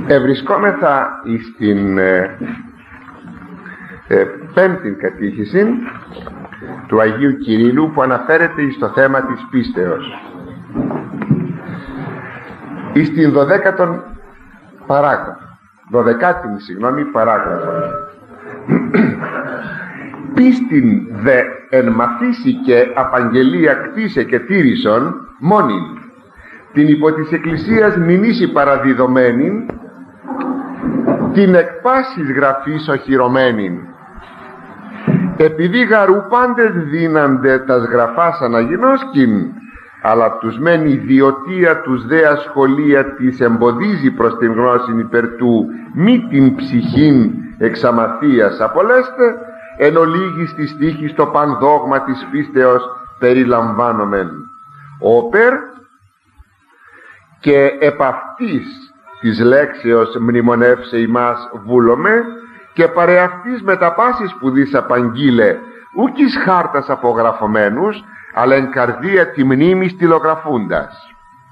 Ευρισκόμεθα στην πέμπτη κατήχηση του Αγίου Κυρίλλου, που αναφέρεται στο θέμα της πίστεως. Στην 12η παράγραφο. Πίστην δε εν μαθήσει και απαγγελία κτίσε και τήρησον μόνην, την υπό της Εκκλησίας μηνύσει παραδιδομένην, την εκ πάσης γραφής οχυρωμένην. Επειδή γαρού πάντες δίνανται τας γραφάς αναγινώσκην, αλλά τους μεν ιδιωτία τους δε ασχολία της εμποδίζει προς την γνώση υπέρ του μη την ψυχήν εξαμαθίας απολέστε, εν ολίγης της τύχης το πανδόγμα της πίστεως περιλαμβάνομεν. Όπερ και επ' αυτής της λέξεως μνημονεύσε ημάς βούλομε, και παρεαυτής με τα πάσης σπουδής απαγγείλε, ουκ εις χάρτας απογραφωμένους, αλλά εν καρδία τη μνήμη στυλογραφούντας.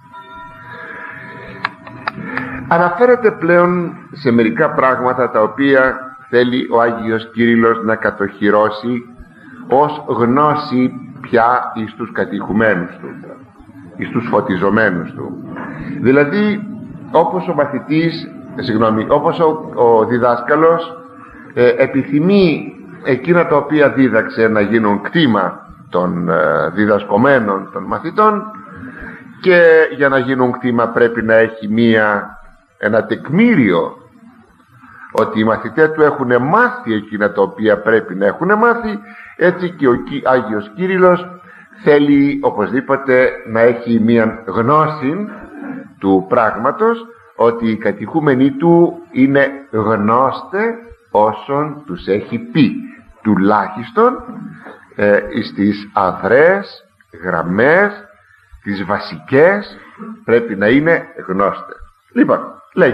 Αναφέρεται πλέον σε μερικά πράγματα τα οποία θέλει ο Άγιος Κύριλλος να κατοχυρώσει ως γνώση πια εις τους κατηχουμένους του, εις τους φωτιζομένους του. Δηλαδή όπως ο μαθητής, όπως ο διδάσκαλος επιθυμεί εκείνα τα οποία δίδαξε να γίνουν κτήμα των διδασκομένων των μαθητών, και για να γίνουν κτήμα πρέπει να έχει ένα τεκμήριο ότι οι μαθητές του έχουν μάθει εκείνα τα οποία πρέπει να έχουν μάθει. Έτσι και ο Άγιος Κύριλλος θέλει οπωσδήποτε να έχει μία γνώση του πράγματος, ότι οι κατηχούμενοι του είναι γνώστε όσων τους έχει πει, τουλάχιστον στις αδρές γραμμές, τις βασικές, πρέπει να είναι γνώστε. Λοιπόν, λέει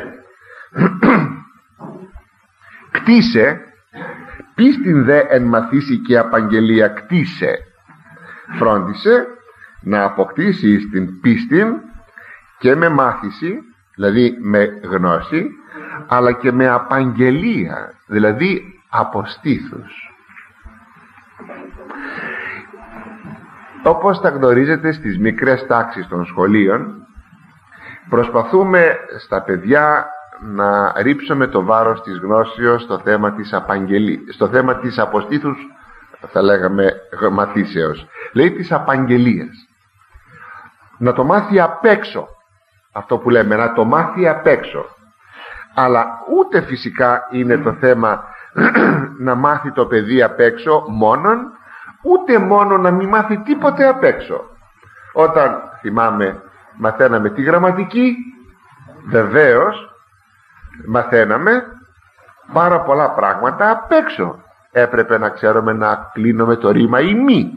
κτίσε, πίστην δε εν μαθήσει και απαγγελία κτίσε. Φρόντισε να αποκτήσει την πίστη και με μάθηση, δηλαδή με γνώση, αλλά και με απαγγελία, δηλαδή από στήθους. Όπως τα γνωρίζετε, στις μικρές τάξεις των σχολείων προσπαθούμε στα παιδιά να ρίψουμε το βάρος της γνώσεως στο θέμα της απαγγελίας, στο θέμα της αποστήθους, θα λέγαμε μαθήσεως, λέει της απαγγελίας. Να το μάθει απ' έξω, αυτό που λέμε, να το μάθει απ' έξω. Αλλά ούτε φυσικά είναι το θέμα να μάθει το παιδί απ' έξω μόνον, ούτε μόνο να μην μάθει τίποτε απ' έξω. Όταν, θυμάμαι, μαθαίναμε τη γραμματική, βεβαίως μαθαίναμε πάρα πολλά πράγματα απ' έξω. Έπρεπε να ξέρουμε να κλείνουμε το ρήμα ή μη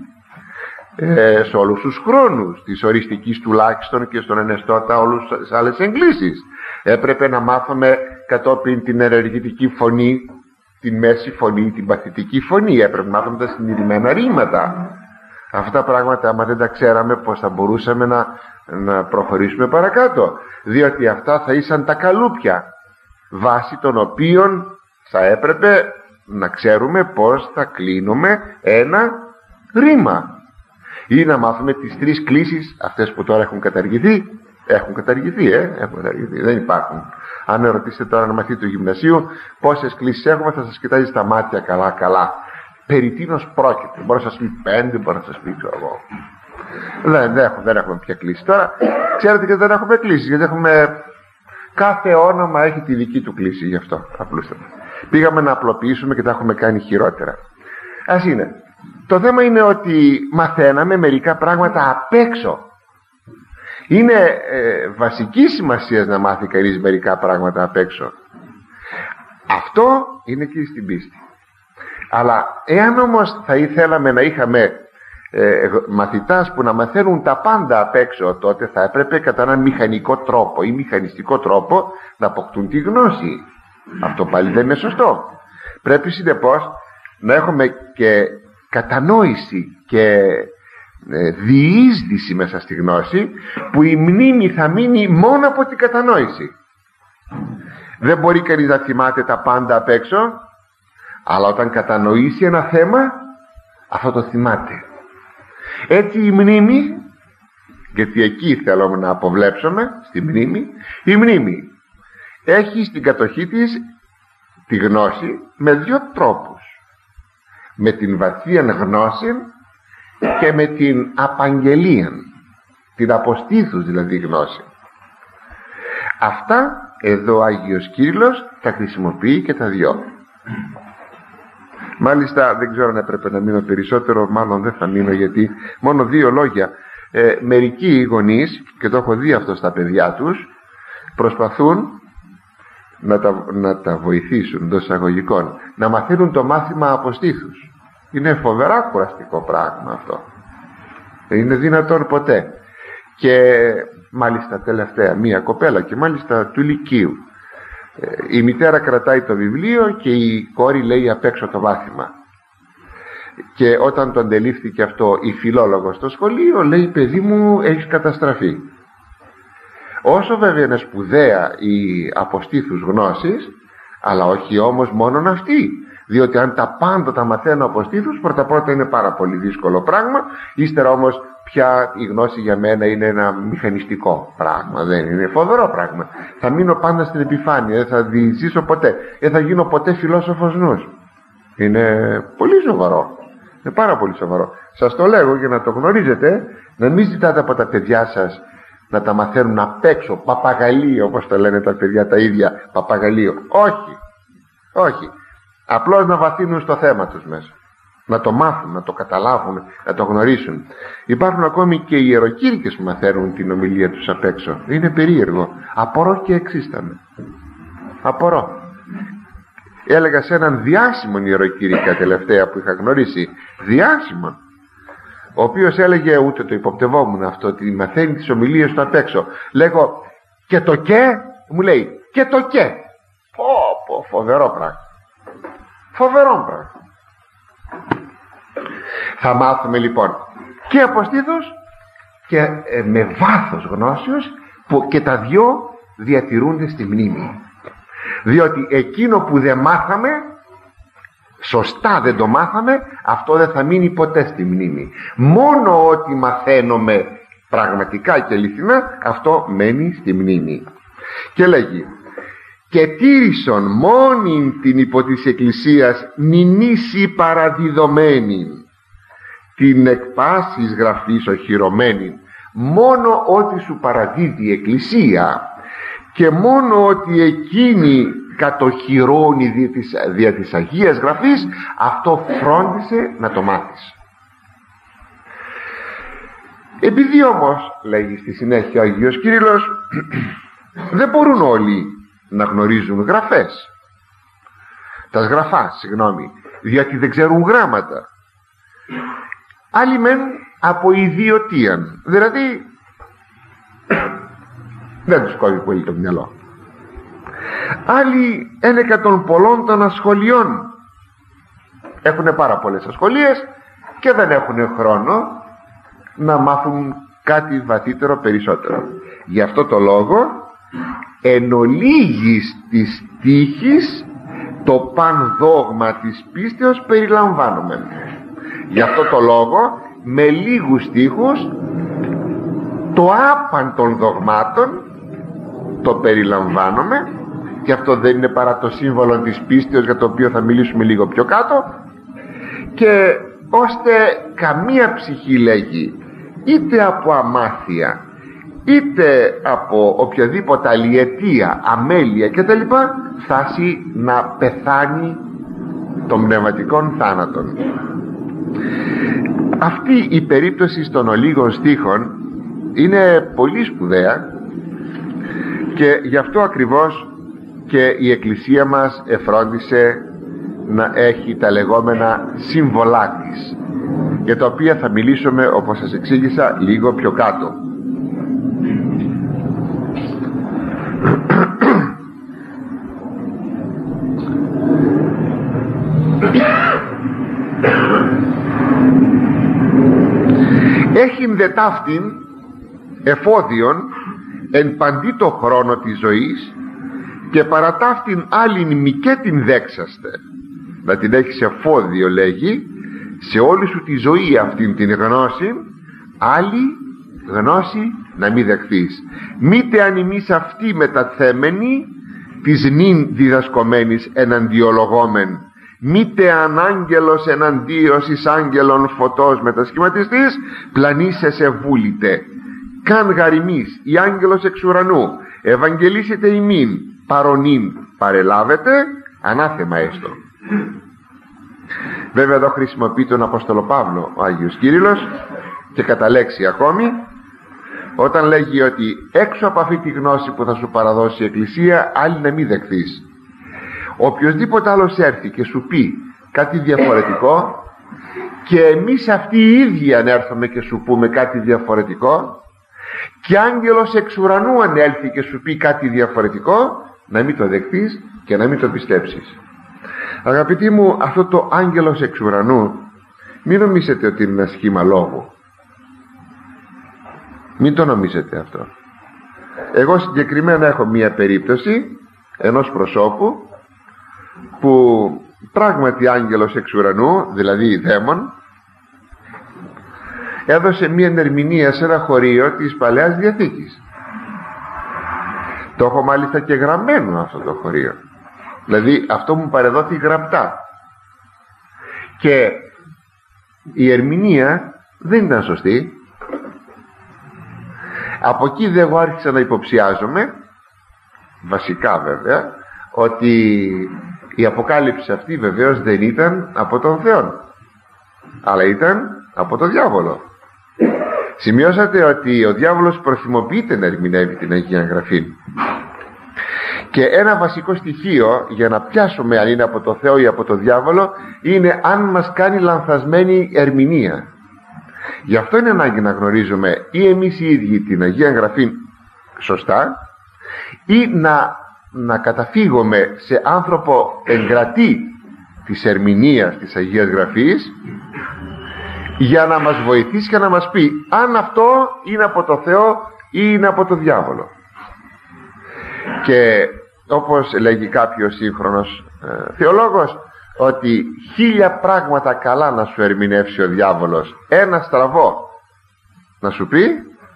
σε όλους τους χρόνους της οριστικής τουλάχιστον, και στον ενεστώτα όλους τις άλλες εγκλήσεις. Έπρεπε να μάθουμε κατόπιν την ενεργητική φωνή, την μέση φωνή, την παθητική φωνή. Έπρεπε να μάθουμε τα συνειδημένα ρήματα. Αυτά τα πράγματα, άμα δεν τα ξέραμε, πώς θα μπορούσαμε να προχωρήσουμε παρακάτω? Διότι αυτά θα ήσαν τα καλούπια, βάσει των οποίων θα έπρεπε να ξέρουμε πώς θα κλείνουμε ένα ρήμα, ή να μάθουμε τις 3 κλίσεις, αυτές που τώρα έχουν καταργηθεί. Έχουν καταργηθεί, δεν υπάρχουν. Αν ρωτήσετε τώρα ένα μαθήτη του γυμνασίου πόσες κλίσεις έχουμε, θα σας κοιτάζει στα μάτια καλά. Περί τίνος πρόκειται? Μπορεί να σας πει 5, μπορεί να σας πει εγώ. Δεν έχουμε πια κλίση. Τώρα ξέρετε και δεν έχουμε κλίσεις, γιατί κάθε όνομα έχει τη δική του κλίση. Γι' αυτό απλούστατα πήγαμε να απλοποιήσουμε και τα έχουμε κάνει χειρότερα. Ας είναι. Το θέμα είναι ότι μαθαίναμε μερικά πράγματα απ' έξω. Είναι βασική σημασία να μάθει κανείς μερικά πράγματα απ' έξω. Αυτό είναι και στην πίστη. Αλλά εάν όμως θα ήθελαμε να είχαμε μαθητάς που να μαθαίνουν τα πάντα απ' έξω, τότε θα έπρεπε κατά έναν μηχανικό τρόπο ή μηχανιστικό τρόπο να αποκτούν τη γνώση. Αυτό πάλι δεν είναι σωστό. Πρέπει συνεπώς να έχουμε και κατανόηση και διείσδυση μέσα στη γνώση, που η μνήμη θα μείνει μόνο από την κατανόηση. Δεν μπορεί κανείς να θυμάται τα πάντα απ' έξω, αλλά όταν κατανοήσει ένα θέμα, αυτό το θυμάται. Έτσι η μνήμη, γιατί εκεί θέλουμε να αποβλέψουμε, στη μνήμη, η μνήμη έχει στην κατοχή της τη γνώση με δύο τρόπους: με την βαθία γνώση και με την απαγγελία, την αποστήθους δηλαδή γνώση. Αυτά εδώ ο Άγιος Κύριλλος τα χρησιμοποιεί και τα δυο. Μάλιστα δεν ξέρω αν έπρεπε να μείνω περισσότερο, μάλλον δεν θα μείνω, γιατί μόνο δύο λόγια. Μερικοί γονείς, και το έχω δει αυτό στα παιδιά τους, προσπαθούν να τα βοηθήσουν εντός εισαγωγικών, να μαθαίνουν το μάθημα αποστήθους. Είναι φοβερά κουραστικό πράγμα αυτό. Δεν είναι δυνατόν ποτέ. Και μάλιστα τελευταία μία κοπέλα, και μάλιστα του λυκείου, η μητέρα κρατάει το βιβλίο και η κόρη λέει απ' έξω το μάθημα. Και όταν το αντελήφθηκε αυτό η φιλόλογος στο σχολείο, λέει: παιδί μου, έχεις καταστραφεί. Όσο βέβαια είναι σπουδαία η αποστήθους γνώσης, αλλά όχι όμως μόνον αυτή, διότι αν τα πάντα τα μαθαίνω αποστήθους, πρώτα είναι πάρα πολύ δύσκολο πράγμα. Ύστερα όμως πια η γνώση για μένα είναι ένα μηχανιστικό πράγμα, δεν είναι, φοβερό πράγμα. Θα μείνω πάντα στην επιφάνεια, δεν θα διεισδύσω ποτέ, δεν θα γίνω ποτέ φιλόσοφος νους. Είναι πολύ σοβαρό, είναι πάρα πολύ σοβαρό. Σας το λέγω για να το γνωρίζετε, να μην ζητάτε από τα παιδιά σας να τα μαθαίνουν απ' έξω, παπαγαλίο, όπως το λένε τα παιδιά τα ίδια, παπαγαλίο. Όχι, όχι. Απλώς να βαθύνουν στο θέμα τους μέσα, να το μάθουν, να το καταλάβουν, να το γνωρίσουν. Υπάρχουν ακόμη και ιεροκήρυκες που μαθαίνουν την ομιλία τους απ' έξω. Είναι περίεργο. Απορώ και εξίσταμαι. Απορώ. Έλεγα σε έναν διάσημον ιεροκήρυκα τελευταία που είχα γνωρίσει, διάσημον, ο οποίος έλεγε, ούτε το υποπτευόμουν αυτό, ότι μαθαίνει τις ομιλίες του απ' έξω. Λέγω, και το και, μου λέει, και το και. Φοβερό πράγμα. Φοβερό πράγμα. Θα μάθουμε λοιπόν και αποστήθους και με βάθος γνώσεως, που και τα δυο διατηρούνται στη μνήμη. Διότι εκείνο που δεν μάθαμε, σωστά δεν το μάθαμε, αυτό δεν θα μείνει ποτέ στη μνήμη. Μόνο ό,τι μαθαίνουμε πραγματικά και αληθινά, αυτό μένει στη μνήμη. Και λέγει: και τήρησον μόνην την υπό της Εκκλησίας νηνύση παραδιδομένη, την εκ πάσης γραφής οχυρωμένη. Μόνο ό,τι σου παραδίδει η Εκκλησία και μόνο ότι εκείνη κατοχυρώνει δια της Αγίας Γραφής, αυτό φρόντισε να το μάθεις. Επειδή όμως, λέγει στη συνέχεια ο Άγιος Κύριλλος, δεν μπορούν όλοι να γνωρίζουν γραφές, τα σγραφά, διότι δεν ξέρουν γράμματα. Άλλοι μεν από ιδιωτίαν, δηλαδή δεν τους κόβει πολύ το μυαλό. Άλλοι ένεκα των πολλών των ασχολιών, έχουν πάρα πολλές ασχολίες και δεν έχουν χρόνο να μάθουν κάτι βαθύτερο περισσότερο. Γι' αυτό το λόγο εν ολίγης της τύχης το παν δόγμα της πίστεως περιλαμβάνουμε. Γι' αυτό το λόγο με λίγους στίχους το άπαν των δογμάτων το περιλαμβάνουμε, και αυτό δεν είναι παρά το σύμβολο της πίστεως, για το οποίο θα μιλήσουμε λίγο πιο κάτω. Και ώστε καμία ψυχή, λέγει, είτε από αμάθεια είτε από οποιαδήποτε αλλιετία, αμέλεια κτλ, φτάσει να πεθάνει των πνευματικών θάνατων. Αυτή η περίπτωση των ολίγων στίχων είναι πολύ σπουδαία, και γι' αυτό ακριβώς και η Εκκλησία μας εφρόντισε να έχει τα λεγόμενα σύμβολά της, για τα οποία θα μιλήσουμε, όπως σας εξήγησα, λίγο πιο κάτω. Έχειν δε ταύτην εφόδιον εν παντή το χρόνο της ζωής και παρά ταύτην άλλην μη και την δέξαστε, να την έχεις εφόδιο, λέγει, σε όλη σου τη ζωή αυτήν την γνώση, άλλη γνώση να μη δεχθείς, μήτε αν ημείς αυτή μεταθέμενη της νυν διδασκομένης εναντιολογόμεν, μήτε αν άγγελος εναντίος εις άγγελον φωτός μετασχηματιστής, πλανήσεσαι βούλητε, καν γαριμής η άγγελος εξ ουρανού ευαγγελίσετε ημίν παρονίν παρελάβετε, ανάθεμα έστω. Βέβαια εδώ χρησιμοποιεί τον Απόστολο Παύλο ο Άγιος Κύριλλος και κατά λέξη ακόμη, όταν λέγει ότι έξω από αυτή τη γνώση που θα σου παραδώσει η Εκκλησία άλλη να μην δεχθείς. Οποιοσδήποτε άλλος έρθει και σου πει κάτι διαφορετικό, και εμείς αυτοί οι ίδιοι αν έρθουμε και σου πούμε κάτι διαφορετικό, και άγγελος εξ ουρανού αν έλθει και σου πει κάτι διαφορετικό, να μην το δεχθείς και να μην το πιστέψεις. Αγαπητοί μου, αυτό το άγγελος εξ ουρανού μην νομίζετε ότι είναι ένα σχήμα λόγου. Μην το νομίζετε αυτό. Εγώ συγκεκριμένα έχω μία περίπτωση ενός προσώπου που πράγματι άγγελος εξ ουρανού, δηλαδή δαίμον, έδωσε μία ερμηνεία σε ένα χωρίο της Παλαιάς Διαθήκης. Το έχω μάλιστα και γραμμένο αυτό το χωρίο, δηλαδή αυτό μου παρεδόθη γραπτά, και η ερμηνεία δεν ήταν σωστή. Από εκεί δεν εγώ άρχισα να υποψιάζομαι, βασικά βέβαια, ότι η αποκάλυψη αυτή βεβαίως δεν ήταν από τον Θεό, αλλά ήταν από τον διάβολο. Σημειώσατε ότι ο διάβολος προθυμοποιείται να ερμηνεύει την Αγία Γραφή, και ένα βασικό στοιχείο για να πιάσουμε αν είναι από τον Θεό ή από τον διάβολο είναι αν μας κάνει λανθασμένη ερμηνεία. Γι' αυτό είναι ανάγκη να γνωρίζουμε ή εμείς οι ίδιοι την Αγία Γραφή σωστά, ή να καταφύγουμε σε άνθρωπο εγκρατή της ερμηνείας της Αγίας Γραφής, για να μας βοηθήσει και να μας πει αν αυτό είναι από το Θεό ή είναι από το διάβολο. Και όπως λέγει κάποιος σύγχρονος θεολόγος, ότι 1000 πράγματα καλά να σου ερμηνεύσει ο διάβολος, ένα στραβό να σου πει,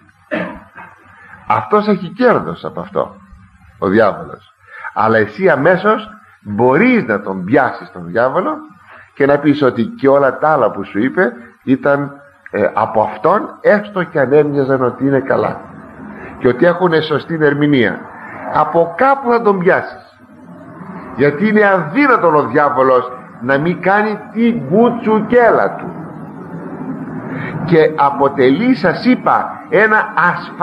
αυτός έχει κέρδος από αυτό ο διάβολος. Αλλά εσύ αμέσως μπορείς να τον πιάσεις τον διάβολο και να πεις ότι και όλα τα άλλα που σου είπε ήταν από αυτόν, έστω και αν έμοιαζαν ότι είναι καλά και ότι έχουν σωστή ερμηνεία. Από κάπου θα τον πιάσεις, γιατί είναι αδύνατον ο διάβολος να μην κάνει την κουτσουκέλα του, και αποτελεί, σας είπα, ένα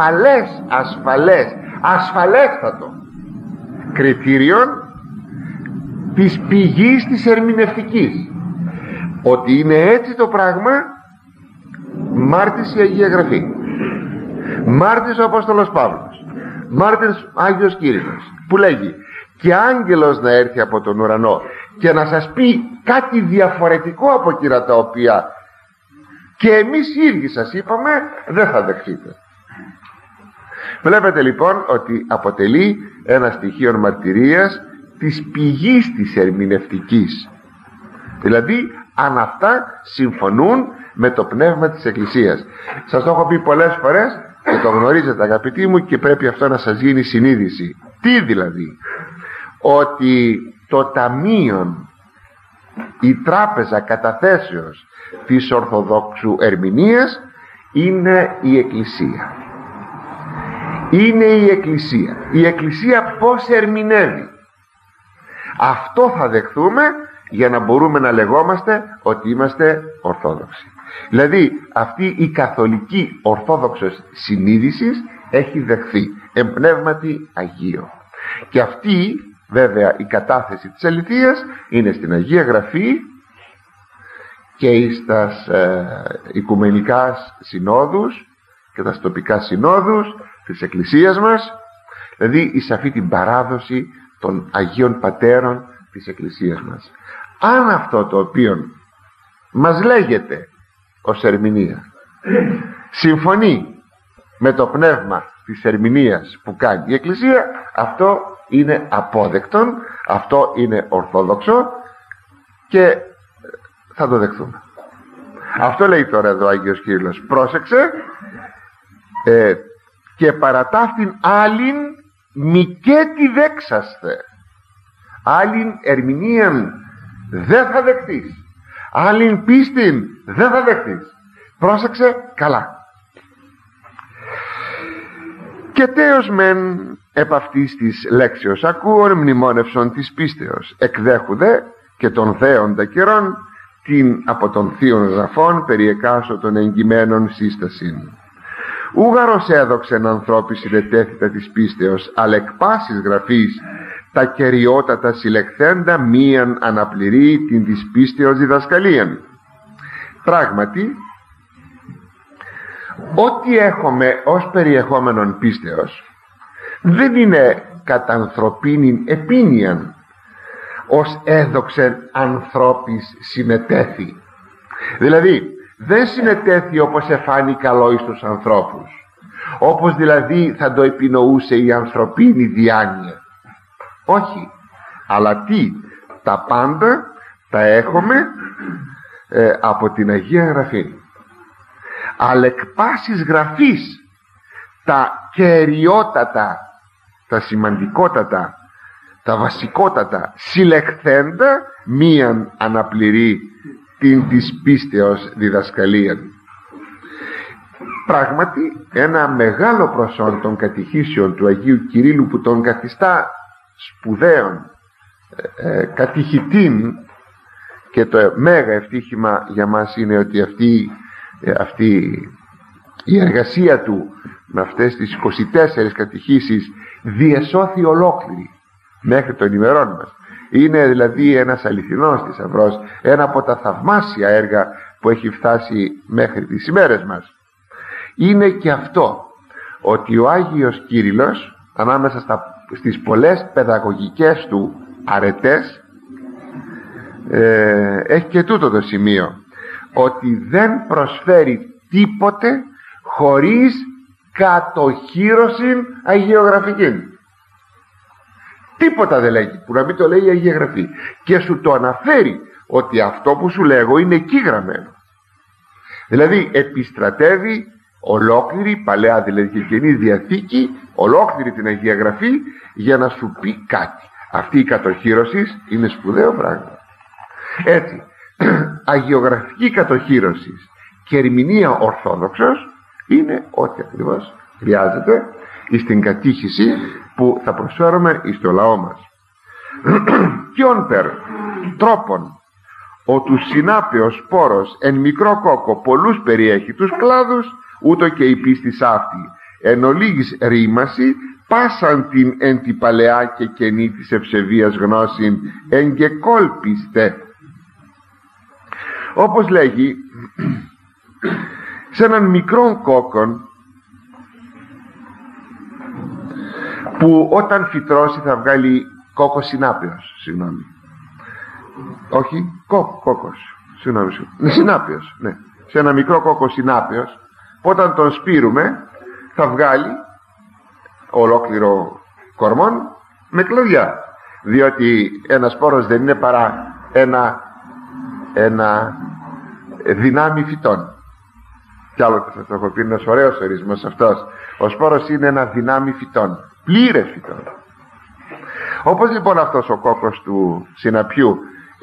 ασφαλέστατο κριτήριο της πηγής της ερμηνευτικής. Ότι είναι έτσι το πράγμα, μάρτης η Αγία Γραφή, μάρτης ο Απόστολος Παύλος, μάρτης Άγιος Κύριλλος, που λέγει και άγγελος να έρθει από τον ουρανό και να σας πει κάτι διαφορετικό από εκείνα τα οποία και εμείς οι ίδιοι σας είπαμε, δεν θα δεχτείτε. Βλέπετε λοιπόν ότι αποτελεί ένα στοιχείο μαρτυρίας της πηγής της ερμηνευτικής, δηλαδή αν αυτά συμφωνούν με το πνεύμα της Εκκλησίας. Σας το έχω πει πολλές φορές και το γνωρίζετε αγαπητοί μου, και πρέπει αυτό να σας γίνει συνείδηση. Τι δηλαδή? Ότι το ταμείο, η τράπεζα καταθέσεως της Ορθοδόξου ερμηνείας είναι η Εκκλησία. Είναι η Εκκλησία. Η Εκκλησία πώς ερμηνεύει, αυτό θα δεχθούμε για να μπορούμε να λεγόμαστε ότι είμαστε Ορθόδοξοι. Δηλαδή αυτή η καθολική Ορθόδοξος συνείδηση έχει δεχθεί εμπνεύματι Αγίο, και αυτή βέβαια η κατάθεση της αληθείας είναι στην Αγία Γραφή και στας οικουμενικά συνόδους και τα τοπικά συνόδους της Εκκλησίας μας, δηλαδή εις αυτή την παράδοση των Αγίων Πατέρων της Εκκλησίας μας. Αν αυτό το οποίο μας λέγεται ως ερμηνεία συμφωνεί με το πνεύμα της ερμηνείας που κάνει η Εκκλησία, αυτό είναι απόδεκτον, αυτό είναι ορθόδοξο και θα το δεχθούμε. Αυτό λέει τώρα εδώ ο Άγιος Κύριλλος. Πρόσεξε, και παρατάφτην άλλην μικέτη δέξαστε. Άλλην ερμηνείαν δεν θα δεχτείς, άλλην πίστην δεν θα δεχτείς. Πρόσεξε καλά. Και τέος μεν επ' αυτής της λέξεως ακούων μνημόνευσον της πίστεως, εκδέχουδε και των θέοντα καιρών την από των θείων γραφών περιεκάσω των εγκυμένων σύστασιν. Ούγαρος έδοξεν ανθρώπη συνετέθητα της πίστεως, αλλά εκ πάσης γραφής τα κεριότατα συλλεκθέντα μίαν αναπληρεί την της πίστεως διδασκαλίαν. Πράγματι, ό,τι έχουμε ως περιεχόμενον πίστεως δεν είναι κατά ανθρωπίνην επίνοιαν, ως έδοξεν ανθρώπης συνετέθη. Δηλαδή δεν συνετέθη όπως εφάνει καλό εις τους ανθρώπους, όπως δηλαδή θα το επινοούσε η ανθρωπίνη διάνοια. Όχι, αλλά τι, τα πάντα τα έχουμε από την Αγία Γραφή. Αλλά εκ πάσης γραφής τα κεριότατα, τα σημαντικότατα, τα βασικότατα συλλεχθέντα μίαν αναπληρεί την της πίστεως διδασκαλία. Πράγματι ένα μεγάλο προσόν των κατηχήσεων του Αγίου Κυρίλλου, που τον καθιστά σπουδαίων κατηχητήν, και το μέγα ευτύχημα για μας είναι ότι αυτή η εργασία του με αυτές τις 24 κατηχήσεις διεσώθη ολόκληρη μέχρι των ημερών μας. Είναι δηλαδή ένας αληθινός θησαυρός, ένα από τα θαυμάσια έργα που έχει φτάσει μέχρι τις ημέρες μας. Είναι και αυτό, ότι ο Άγιος Κύριλλος, ανάμεσα στις πολλές παιδαγωγικές του αρετές, έχει και τούτο το σημείο, ότι δεν προσφέρει τίποτε χωρίς κατοχύρωση αγιογραφική. Τίποτα δεν λέγει που να μην το λέει η Αγία Γραφή, και σου το αναφέρει ότι αυτό που σου λέγω είναι εκεί γραμμένο. Δηλαδή επιστρατεύει ολόκληρη Παλαιά δηλαδή και Καινή Διαθήκη, ολόκληρη την Αγία Γραφή, για να σου πει κάτι. Αυτή η κατοχύρωση είναι σπουδαίο πράγμα. Έτσι, αγιογραφική κατοχύρωση και ερμηνεία ορθόδοξος είναι ό,τι ακριβώς χρειάζεται στην κατήχηση που θα προσφέρουμε στο λαό μας. Ποιον περ τρόπον ο του συνάπεως σπόρος εν μικρό κόκο πολλούς περιέχει τους κλάδους, ούτω και η πίστης αυτή εν ολίγης ρήμαση πάσαν την εν τη παλαιά και καινή της ευσεβίας γνώσιν εγκεκόλπιστε. Όπως λέγει, σε έναν μικρό κόκκον που όταν φυτρώσει θα βγάλει κόκκο συνάπεως, συγγνώμη, όχι κόκκος, συγγνώμη, συνάπεως, ναι, σε ένα μικρό κόκκο συνάπεως που όταν τον σπείρουμε θα βγάλει ολόκληρο κορμόν με κλαδιά, διότι ένας σπόρος δεν είναι παρά ένα δυνάμει φυτών. Κι άλλο θα το έχω πει, ένας ωραίος ορισμός αυτός. Ο σπόρος είναι ένα δυνάμει φυτών, πλήρες φυτών. Όπως λοιπόν αυτός ο κόκκος του συναπιού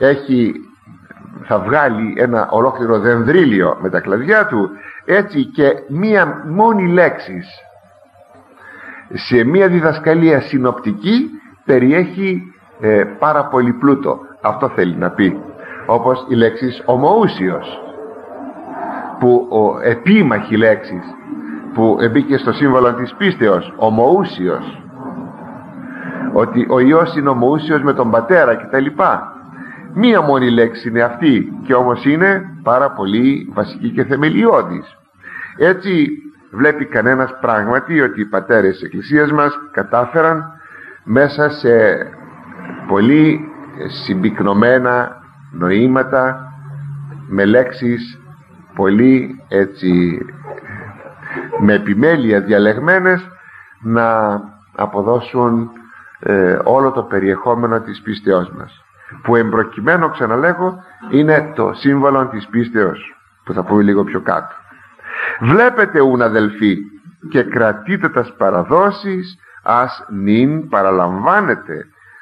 θα βγάλει ένα ολόκληρο δενδρίλιο με τα κλαδιά του, έτσι και μία μόνη λέξη σε μία διδασκαλία συνοπτική περιέχει πάρα πολύ πλούτο. Αυτό θέλει να πει. Όπως η λέξη ομοούσιος, που επίμαχη λέξη που μπήκε στο σύμβολο της πίστεως, ομοούσιος, ότι ο Υιός είναι ομοούσιος με τον Πατέρα κτλ. Μία μόνη λέξη είναι αυτή, και όμως είναι πάρα πολύ βασική και θεμελιώδης. Έτσι βλέπει κανένας πράγματι ότι οι πατέρες της Εκκλησίας μας κατάφεραν μέσα σε πολύ συμπυκνωμένα νοήματα, με λέξεις πολύ έτσι με επιμέλεια διαλεγμένες, να αποδώσουν όλο το περιεχόμενο της πίστεώς μας, που εμπροκειμένο, ξαναλέγω, είναι το σύμβολο της πίστεως, που θα πούμε λίγο πιο κάτω. Βλέπετε ούν αδελφοί, και κρατείτε τας παραδόσεις, ας νυν παραλαμβάνετε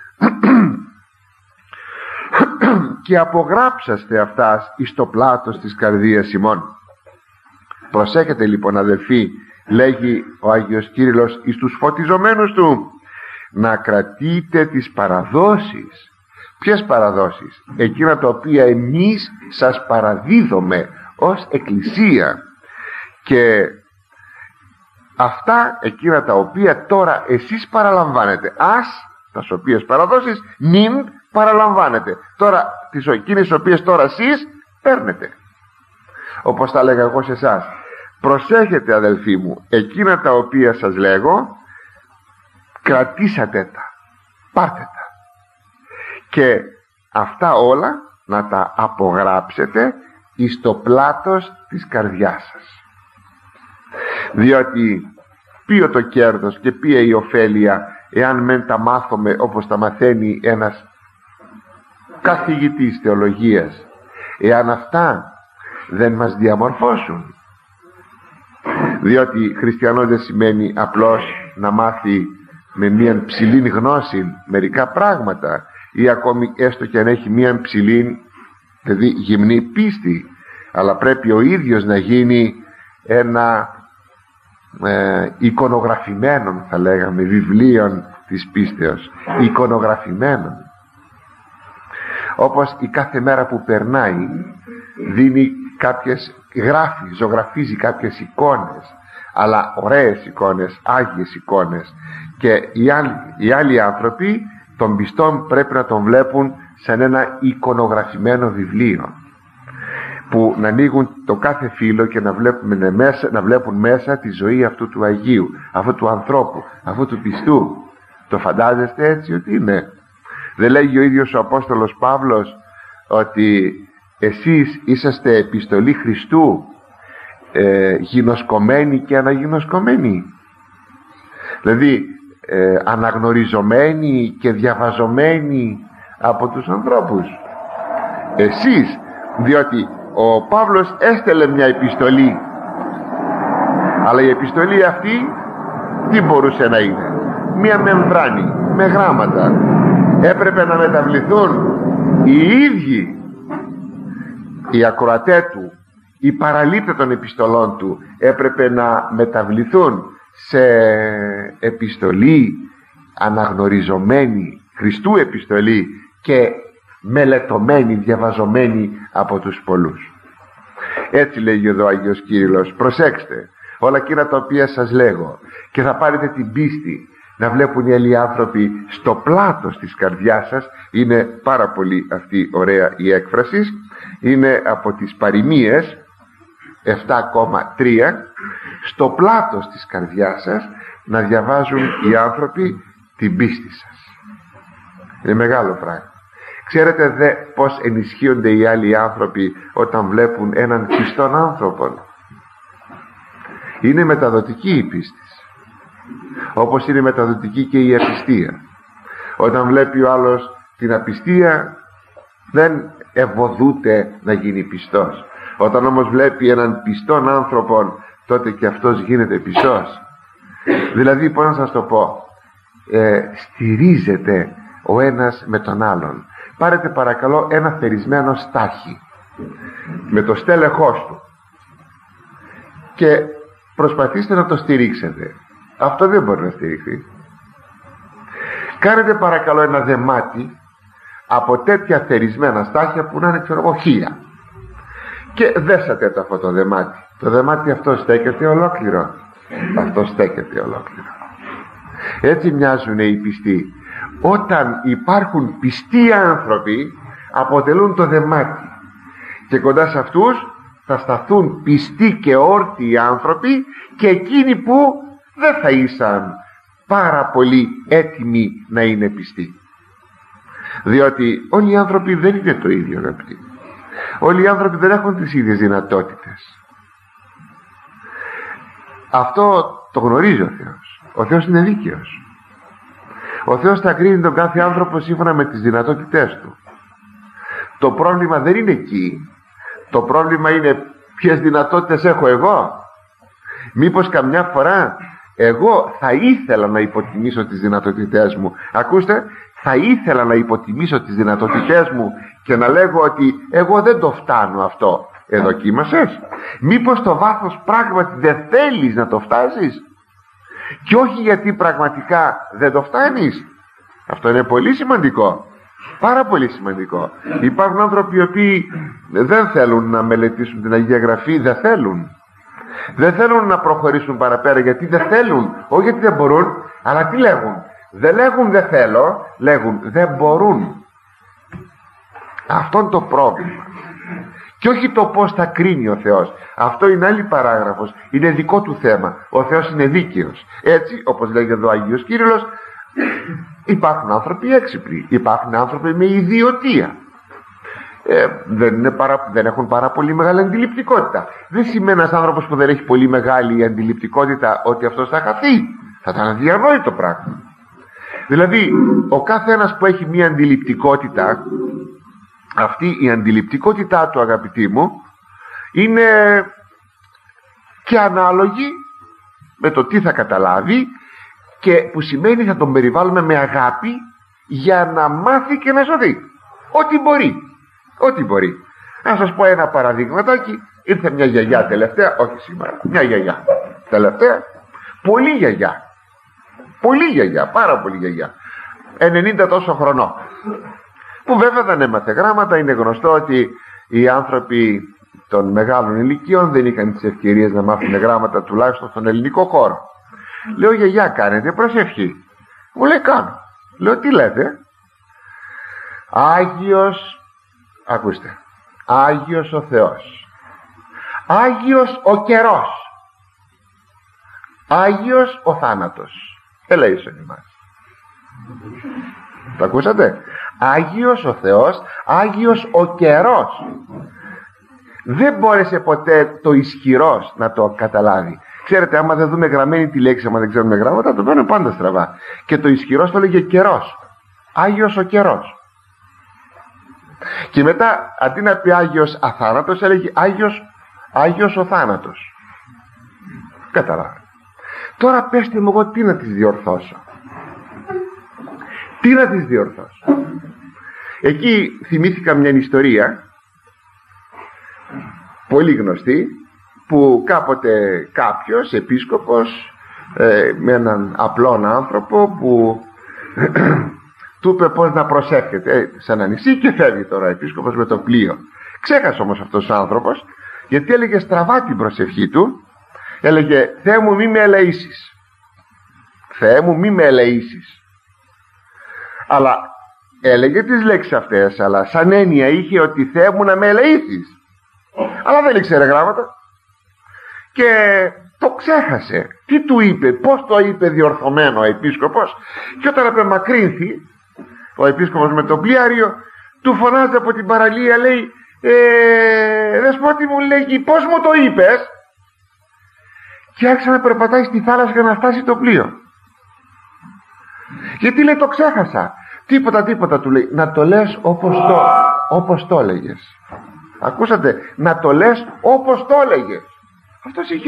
και απογράψαστε αυτάς εις το πλάτος της καρδίας ημών. Προσέχετε λοιπόν αδελφοί, λέγει ο Άγιος Κύριλλος εις τους φωτιζομένους του, να κρατείτε τις παραδόσεις. Ποιες παραδόσεις? Εκείνα τα οποία εμείς σας παραδίδουμε ως Εκκλησία, και αυτά εκείνα τα οποία τώρα εσείς παραλαμβάνετε, τας οποίες παραδόσεις νυν παραλαμβάνετε. Τώρα τις εκείνες οποίες τώρα εσείς παίρνετε. Όπως τα λέγα εγώ σε εσάς, προσέχετε αδελφοί μου, εκείνα τα οποία σας λέγω, κρατήσατε τα, πάρτε τα, και αυτά όλα να τα απογράψετε εις το πλάτος της καρδιάς σας. Διότι ποιο το κέρδος και ποια η ωφέλεια, εάν μεν τα μάθουμε όπως τα μαθαίνει ένας καθηγητής θεολογίας, εάν αυτά δεν μας διαμορφώσουν. Διότι χριστιανός δεν σημαίνει απλώς να μάθει με μια ψηλή γνώση μερικά πράγματα, ή ακόμη έστω και αν έχει μια ψηλή, δηλαδή γυμνή πίστη, αλλά πρέπει ο ίδιος να γίνει ένα εικονογραφημένων, θα λέγαμε, βιβλίων της πίστεως, εικονογραφημένων, όπως η κάθε μέρα που περνάει δίνει κάποιες, ζωγραφίζει κάποιες εικόνες, αλλά ωραίες εικόνες, άγιες εικόνες, και οι άλλοι άνθρωποι των πιστών πρέπει να τον βλέπουν σαν ένα εικονογραφημένο βιβλίο, που να ανοίγουν το κάθε φύλλο και να βλέπουν μέσα τη ζωή αυτού του Αγίου, αυτού του ανθρώπου, αυτού του πιστού. Το φαντάζεστε έτσι ότι είναι? Δεν λέγει ο ίδιος ο Απόστολος Παύλος ότι εσείς είσαστε επιστολή Χριστού, γινωσκωμένοι και αναγινωσκωμένοι, δηλαδή αναγνωριζομένοι και διαβαζομένοι από τους ανθρώπους? Εσείς, διότι ο Παύλος έστελε μια επιστολή, αλλά η επιστολή αυτή τι μπορούσε να είναι? Μια μεμβράνη με γράμματα. Έπρεπε να μεταβληθούν οι ίδιοι οι ακροατές του, οι παραλήπτες των επιστολών του, έπρεπε να μεταβληθούν σε επιστολή αναγνωριζομένη, Χριστού επιστολή, και μελετωμένη, διαβαζομένη από τους πολλούς. Έτσι λέγει εδώ ο Άγιος Κύριλλος. Προσέξτε όλα εκείνα τα οποία σας λέγω, και θα πάρετε την πίστη να βλέπουν οι άλλοι άνθρωποι στο πλάτος της καρδιάς σας. Είναι πάρα πολύ αυτή ωραία η έκφραση, είναι από τις παροιμίες 7,3, στο πλάτος της καρδιάς σας να διαβάζουν οι άνθρωποι την πίστη σας. Είναι μεγάλο πράγμα. Ξέρετε δε πως ενισχύονται οι άλλοι άνθρωποι όταν βλέπουν έναν πιστόν άνθρωπο? Είναι μεταδοτική η πίστη, όπως είναι μεταδοτική και η απιστία. Όταν βλέπει ο άλλος την απιστία, δεν ευωδούται να γίνει πιστός. Όταν όμως βλέπει έναν πιστόν άνθρωπο, τότε και αυτός γίνεται πιστός. Δηλαδή, πώς να σας το πω, στηρίζεται ο ένας με τον άλλον. Πάρετε παρακαλώ ένα θερισμένο στάχι με το στέλεχός του και προσπαθήστε να το στηρίξετε. Αυτό δεν μπορεί να στηριχθεί. Κάνετε παρακαλώ ένα δεμάτι από τέτοια θερισμένα στάχια που να είναι, ξέρω εγώ, 1000, και δέσατε το αυτό το δεμάτι. Το δεμάτι αυτό στέκεται ολόκληρο. Αυτό στέκεται ολόκληρο. Έτσι μοιάζουν οι πιστοί. Όταν υπάρχουν πιστοί άνθρωποι, αποτελούν το δεμάτι, και κοντά σε αυτούς θα σταθούν πιστοί και όρθιοι άνθρωποι, και εκείνοι που δεν θα ήσαν πάρα πολύ έτοιμοι να είναι πιστοί. Διότι όλοι οι άνθρωποι δεν είναι το ίδιο, αγαπητοί. Όλοι οι άνθρωποι δεν έχουν τις ίδιες δυνατότητες. Αυτό το γνωρίζει ο Θεός. Ο Θεός είναι δίκαιος. Ο Θεός θα κρίνει τον κάθε άνθρωπο σύμφωνα με τις δυνατότητές του. Το πρόβλημα δεν είναι εκεί. Το πρόβλημα είναι ποιες δυνατότητες έχω εγώ. Μήπως καμιά φορά εγώ θα ήθελα να υποτιμήσω τις δυνατότητές μου. Ακούστε, θα ήθελα να υποτιμήσω τις δυνατότητές μου και να λέγω ότι εγώ δεν το φτάνω αυτό. Δοκίμασες? Μήπως στο βάθος πράγματι δεν θέλεις να το φτάσεις και όχι γιατί πραγματικά δεν το φτάνεις? Αυτό είναι πολύ σημαντικό. Πάρα πολύ σημαντικό. Υπάρχουν άνθρωποι οι οποίοι δεν θέλουν να μελετήσουν την Αγία Γραφή. Δεν θέλουν να προχωρήσουν παραπέρα γιατί δεν θέλουν. Όχι γιατί δεν μπορούν, αλλά τι λέγουν? Δεν λέγουν δεν θέλω, λέγουν δεν μπορούν. Αυτό είναι το πρόβλημα. Και όχι το πως θα κρίνει ο Θεός. Αυτό είναι άλλη παράγραφος. Είναι δικό του θέμα. Ο Θεός είναι δίκαιος. Έτσι, όπως λέγει εδώ ο Άγιος Κύριλλος, υπάρχουν άνθρωποι έξυπνοι. Υπάρχουν άνθρωποι με ιδιωτία. Δεν έχουν πάρα πολύ μεγάλη αντιληπτικότητα. Δεν σημαίνει ένας άνθρωπος που δεν έχει πολύ μεγάλη αντιληπτικότητα ότι αυτός θα χαθεί. Θα ήταν αδιανόητο πράγμα. Δηλαδή, ο κάθε ένας που έχει μία αντιληπτικότητα, αυτή η αντιληπτικότητά του, αγαπητοί μου, είναι και ανάλογη με το τι θα καταλάβει, και που σημαίνει θα τον περιβάλλουμε με αγάπη για να μάθει και να σωθεί. Ό,τι μπορεί. Ό,τι μπορεί. Να σας πω ένα παραδείγματάκι. Ήρθε μια γιαγιά τελευταία, όχι σήμερα, μια γιαγιά τελευταία, πολύ γιαγιά, πάρα πολύ γιαγιά, 90 τόσο χρονών, που βέβαια δεν έμαθε γράμματα. Είναι γνωστό ότι οι άνθρωποι των μεγάλων ηλικιών δεν είχαν τις ευκαιρίες να μάθουν γράμματα, τουλάχιστον στον ελληνικό χώρο. Λέω, γιαγιά, κάνετε προσευχή? Μου λέει, κάνω. Λέω, τι λέτε? Άγιος, ακούστε, Άγιος ο Θεός, Άγιος ο καιρός, Άγιος ο θάνατος. Ελέησον ημάς. Το ακούσατε? Άγιος ο Θεός, Άγιος ο καιρός. Δεν μπόρεσε ποτέ το ισχυρός να το καταλάβει. Ξέρετε, άμα δεν δούμε γραμμένη τη λέξη, άμα δεν ξέρουμε γράμματα, το παίρνουμε πάντα στραβά. Και το ισχυρός το λέγε καιρός. Άγιος ο καιρός. Και μετά, αντί να πει Άγιος αθάνατος, έλεγε Άγιος ο θάνατος. Καταλάβει. Τώρα πέστε μου εγώ τι να τις διορθώσω. Εκεί θυμήθηκα μια ιστορία πολύ γνωστή, που κάποτε κάποιος επίσκοπος με έναν απλόν άνθρωπο που του είπε πως να προσεύχεται σε ένα νησί, και φεύγει τώρα ο επίσκοπος με το πλοίο. Ξέχασε όμως αυτός ο άνθρωπος, γιατί έλεγε στραβά την προσευχή του. Έλεγε, Θεέ μου μη με ελεήσεις, Θεέ μου μη με ελεήσεις. Αλλά έλεγε τις λέξεις αυτές, αλλά σαν έννοια είχε ότι Θεέ μου να με ελεήσεις. Αλλά δεν ήξερε γράμματα και το ξέχασε. Τι του είπε, πως το είπε διορθωμένο ο επίσκοπος, και όταν απεμακρύνθη ο επίσκοπος με το πλοιάριο, του φωνάζει από την παραλία, λέει, δεσπότη μου, λέγει, πως μου το είπες? Και άρχισε να περπατάει στη θάλασσα για να φτάσει το πλοίο. Γιατί, λέει, το ξέχασα. Τίποτα του λέει, να το λες όπως το έλεγες. Ακούσατε, να το λες όπως το έλεγες. Αυτός είχε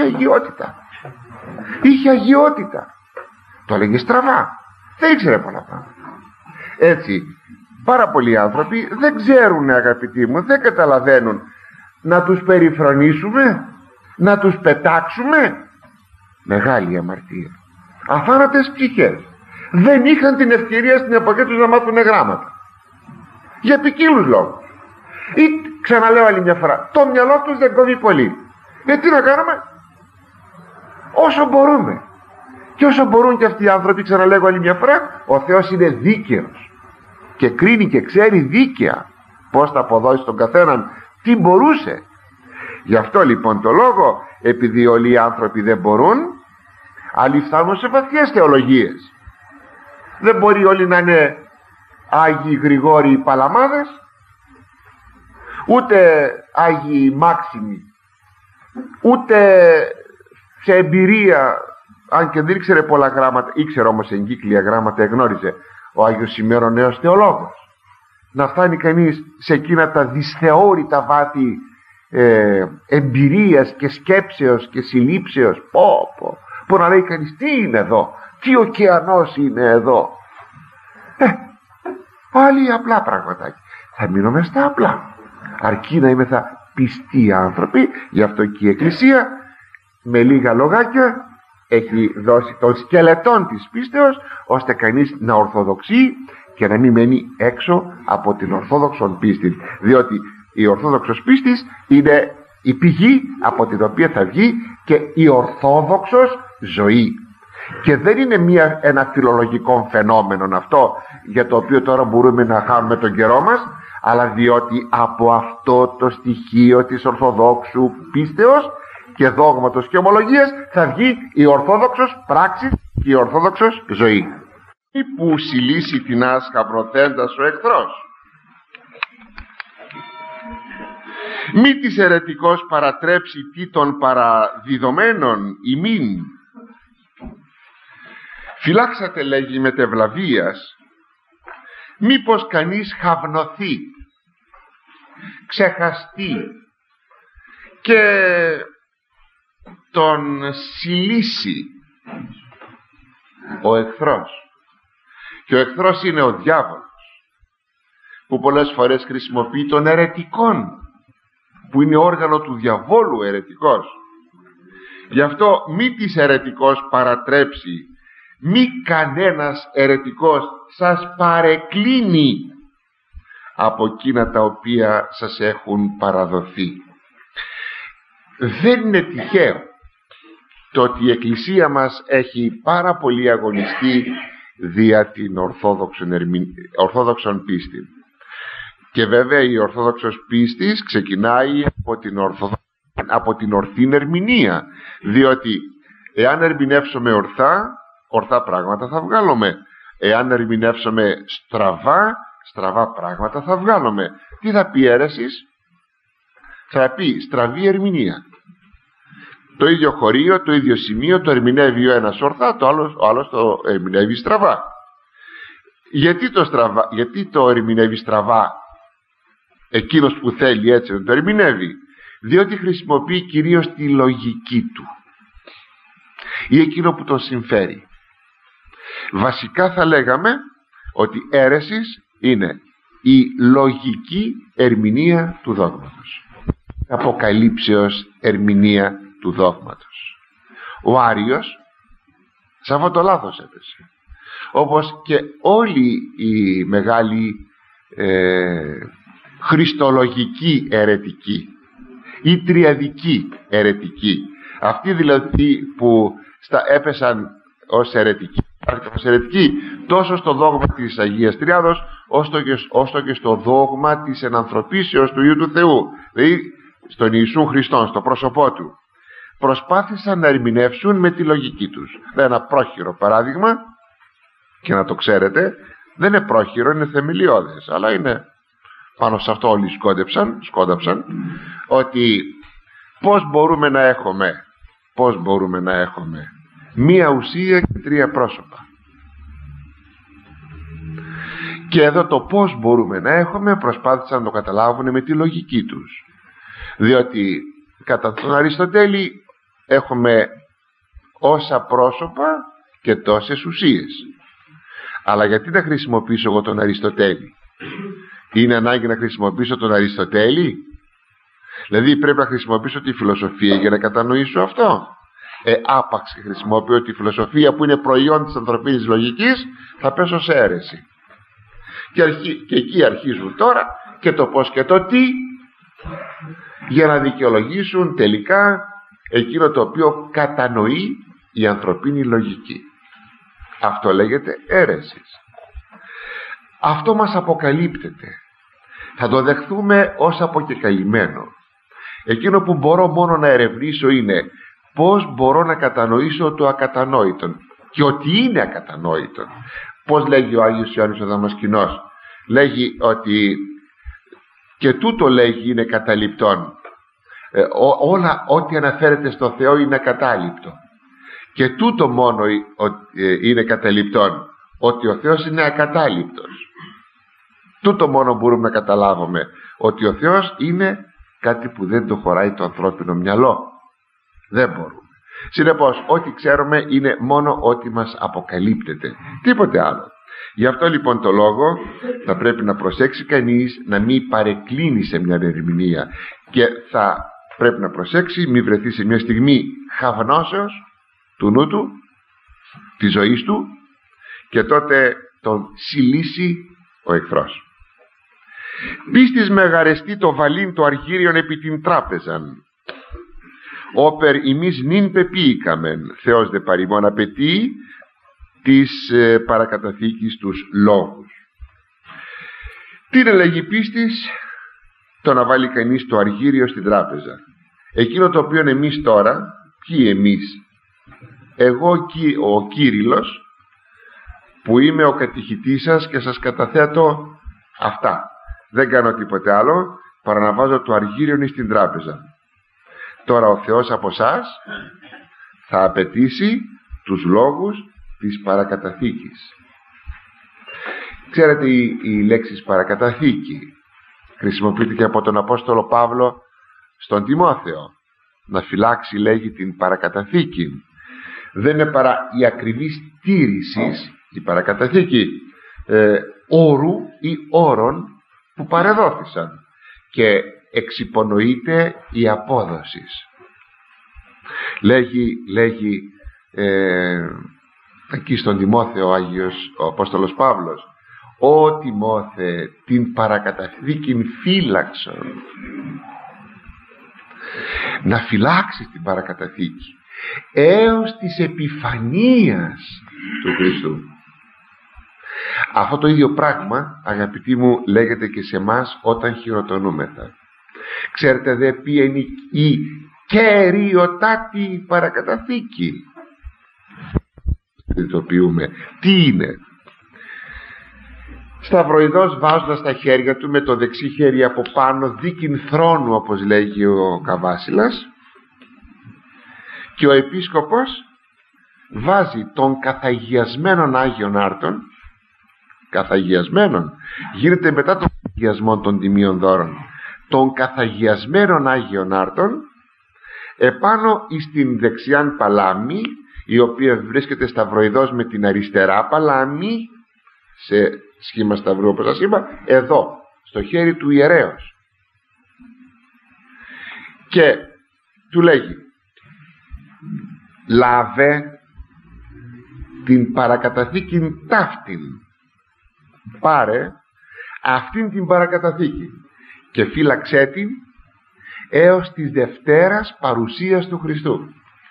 αγιότητα. Το έλεγε στραβά. Δεν ήξερε πολλά πράγματα. Έτσι, πάρα πολλοί άνθρωποι δεν ξέρουν, αγαπητοί μου, δεν καταλαβαίνουν. Να τους περιφρονήσουμε, να τους πετάξουμε, μεγάλη αμαρτία. Αθάνατες ψυχές. Δεν είχαν την ευκαιρία στην εποχή τους να μάθουν γράμματα, για ποικίλους λόγους. Ή, ξαναλέω άλλη μια φορά, το μυαλό τους δεν κόβει πολύ. Τι να κάνουμε? Όσο μπορούμε. Και όσο μπορούν και αυτοί οι άνθρωποι, ξαναλέω άλλη μια φορά, ο Θεός είναι δίκαιος και κρίνει και ξέρει δίκαια πως θα αποδώσει τον καθέναν τι μπορούσε. Γι' αυτό λοιπόν το λόγο, επειδή όλοι οι άνθρωποι δεν μπορούν, άλλοι φτάνουν σε βαθιές θεολογίες. Δεν μπορεί όλοι να είναι Άγιοι Γρηγόροι Παλαμάδες, ούτε Άγιοι Μάξιμοι, ούτε σε εμπειρία αν και δεν ήξερε πολλά γράμματα, ήξερε όμως εγκύκλια γράμματα, εγνώριζε ο Άγιος Σημαίων νέος θεολόγος. Να φτάνει κανείς σε εκείνα τα δυσθεώρητα βάθη εμπειρίας και σκέψεως και συλλήψεως, που να λέει κανείς τι είναι εδώ, τι ωκεανός είναι εδώ. Πάλι απλά πραγματάκια. Θα μείνουμε στα απλά, αρκεί να είμεθα πιστοί άνθρωποι. Γι' αυτό και η Εκκλησία με λίγα λογάκια έχει δώσει τον σκελετόν της πίστεως, ώστε κανείς να ορθοδοξεί και να μην μένει έξω από την ορθόδοξον πίστη, διότι η ορθόδοξος πίστης είναι η πηγή από την οποία θα βγει και η ορθόδοξος ζωή. Και δεν είναι ένα φιλολογικό φαινόμενο αυτό, για το οποίο τώρα μπορούμε να χάνουμε τον καιρό μας, αλλά διότι από αυτό το στοιχείο της ορθοδόξου πίστεως και δόγματος και ομολογίας θα βγει η ορθόδοξος πράξη και η ορθόδοξος ζωή. Ή που συλλήσει την άσχα προθέντας ο εχθρός. Μη της αιρετικός παρατρέψει τι των παραδιδομένων ημίν. Φυλάξατε, λέγει, μετευλαβίας, μήπως κανείς χαυνοθεί, ξεχαστεί και τον συλλήσει ο εχθρός. Και ο εχθρός είναι ο διάβολος, που πολλές φορές χρησιμοποιεί τον αιρετικόν, που είναι όργανο του διαβόλου αιρετικός. Γι' αυτό μη της αιρετικός παρατρέψει, μη κανένας αιρετικός σας παρεκκλίνει από εκείνα τα οποία σας έχουν παραδοθεί. Δεν είναι τυχαίο το ότι η Εκκλησία μας έχει πάρα πολύ αγωνιστεί δια την ορθόδοξον πίστη. Και βέβαια η ορθόδοξος πίστης ξεκινάει από την ορθήν ερμηνεία, διότι εάν ερμηνεύσουμε ορθά πράγματα θα βγάλουμε. Εάν ερμηνεύσουμε στραβά πράγματα θα βγάλουμε. Τι θα πει αίρεσης? Θα πει στραβή ερμηνεία. Το ίδιο χωρίο, το ίδιο σημείο το ερμηνεύει ο ένας ορθά, ο άλλος το ερμηνεύει στραβά. Γιατί το ερμηνεύει στραβά εκείνος που θέλει έτσι να το ερμηνεύει? Διότι χρησιμοποιεί κυρίως τη λογική του ή εκείνο που τον συμφέρει. Βασικά θα λέγαμε ότι αίρεσης είναι η λογική ερμηνεία του δόγματος, αποκαλύψεως ερμηνεία του δόγματος. Ο Άριος σε αυτό το λάθος έπεσε, όπως και όλοι οι μεγάλοι χριστολογικοί αιρετικοί ή τριαδικοί αιρετικοί, αυτοί δηλαδή που έπεσαν ως αιρετικοί τόσο στο δόγμα της Αγίας Τριάδος όσο και στο δόγμα της ενανθρωπίσεως του Υιού του Θεού, δηλαδή στον Ιησού Χριστόν, στο πρόσωπό του, προσπάθησαν να ερμηνεύσουν με τη λογική τους. Ένα πρόχειρο παράδειγμα, και να το ξέρετε, δεν είναι πρόχειρο, είναι θεμελιώδες, αλλά είναι πάνω σε αυτό όλοι σκόνταψαν, ότι πώς μπορούμε να έχουμε μία ουσία και τρία πρόσωπα. Και εδώ το πώς μπορούμε να έχουμε προσπάθησαν να το καταλάβουν με τη λογική τους, διότι κατά τον Αριστοτέλη έχουμε όσα πρόσωπα και τόσες ουσίες. Αλλά γιατί να χρησιμοποιήσω εγώ τον Αριστοτέλη? Είναι ανάγκη να χρησιμοποιήσω τον Αριστοτέλη? Δηλαδή πρέπει να χρησιμοποιήσω τη φιλοσοφία για να κατανοήσω αυτό? Άπαξ και χρησιμοποιώ τη φιλοσοφία που είναι προϊόν της ανθρωπίνης λογικής, θα πέσω σε αίρεση. Και εκεί αρχίζουν τώρα και το πώς και το τι, για να δικαιολογήσουν τελικά εκείνο το οποίο κατανοεί η ανθρωπίνη λογική. Αυτό λέγεται αίρεσης. Αυτό μας αποκαλύπτεται. Θα το δεχθούμε ως αποκεκαλυμμένο. Εκείνο που μπορώ μόνο να ερευνήσω είναι πώς μπορώ να κατανοήσω το ακατανόητο και ότι είναι ακατανόητο. Πώς λέγει ο Άγιος Ιωάννης ο Δαμασκηνός? Λέγει ότι και τούτο λέγει είναι καταληπτόν. Όλα ό,τι αναφέρεται στο Θεό είναι ακατάληπτο. Και τούτο μόνο είναι καταληπτόν, ότι ο Θεός είναι ακατάληπτος. Τούτο μόνο μπορούμε να καταλάβουμε, ότι ο Θεός είναι κάτι που δεν το χωράει το ανθρώπινο μυαλό. Δεν μπορούμε. Συνεπώς, ό,τι ξέρουμε είναι μόνο ό,τι μας αποκαλύπτεται, τίποτε άλλο. Γι' αυτό λοιπόν το λόγο θα πρέπει να προσέξει κανείς να μην παρεκκλίνει σε μια ερμηνεία, και θα πρέπει να προσέξει μη βρεθεί σε μια στιγμή χαυνώσεως του νου του, της ζωής του, και τότε τον συλλήσει ο εχθρός. Πίστης μεγαρεστή το βαλήν το αργύριον επί την τράπεζαν, όπερ ημείς νυν πεποίηκαμεν, Θεός δε παρημόν απαιτεί της παρακαταθήκης τους λόγους. Τι είναι λέγει πίστης? Το να βάλει κανείς το αργύριο στην τράπεζα. Εκείνο το οποίο εμείς τώρα, ποιοι εμείς? Εγώ ο Κύριλλος, που είμαι ο κατηχητής σας και σας καταθέτω αυτά. Δεν κάνω τίποτε άλλο παρά να βάζω το αργύριο στην τράπεζα. Τώρα ο Θεός από εσάς θα απαιτήσει τους λόγους της παρακαταθήκης. Ξέρετε, η λέξη παρακαταθήκη χρησιμοποιείται και από τον Απόστολο Παύλο στον Τιμόθεο. Να φυλάξει, λέγει, την παρακαταθήκη. Δεν είναι παρά η ακριβή στήρηση, η παρακαταθήκη όρου ή όρων που παρεδόθησαν, και εξυπονοείται η απόδοση. Λέγει εκεί στον Τιμόθεο ο Απόστολος Παύλος: «Ω Τιμόθε, την παρακαταθήκην φύλαξον». Να φυλάξεις την παρακαταθήκη έως της επιφανείας του Χριστού. Αυτό το ίδιο πράγμα, αγαπητοί μου, λέγεται και σε εμάς όταν χειροτονούμεθα. Ξέρετε δε ποια είναι η κεριωτάτη παρακαταθήκη? Συνειδητοποιούμε τι είναι. Σταυροειδώς βάζοντας τα χέρια του, με το δεξί χέρι από πάνω δίκην θρόνου, όπως λέγει ο Καβάσιλας, και ο επίσκοπος βάζει τον καθαγιασμένον Άγιον Άρτον, καθαγιασμένον, γίνεται μετά τον καθαγιασμό των τιμίων δώρων, τον καθαγιασμένον Άγιον Άρτον επάνω στην δεξιάν παλάμη, η οποία βρίσκεται σταυροειδώς με την αριστερά παλάμη σε σχήμα σταυρού, όπως σας είπα, εδώ στο χέρι του ιερέως, και του λέγει: λάβε την παρακαταθήκην ταύτην, πάρε αυτήν την παρακαταθήκη και φύλαξέ την έως της Δευτέρας παρουσίας του Χριστού.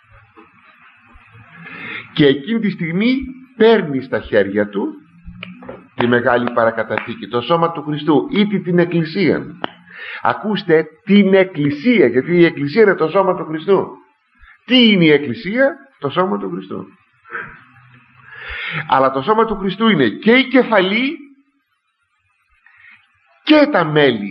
Και εκείνη τη στιγμή παίρνει στα χέρια του τη μεγάλη παρακαταθήκη, το σώμα του Χριστού, ή την Εκκλησία. Ακούστε, την Εκκλησία, γιατί η Εκκλησία είναι το σώμα του Χριστού. Τι είναι η Εκκλησία? Το σώμα του Χριστού. Αλλά το σώμα του Χριστού είναι και η κεφαλή και τα μέλη.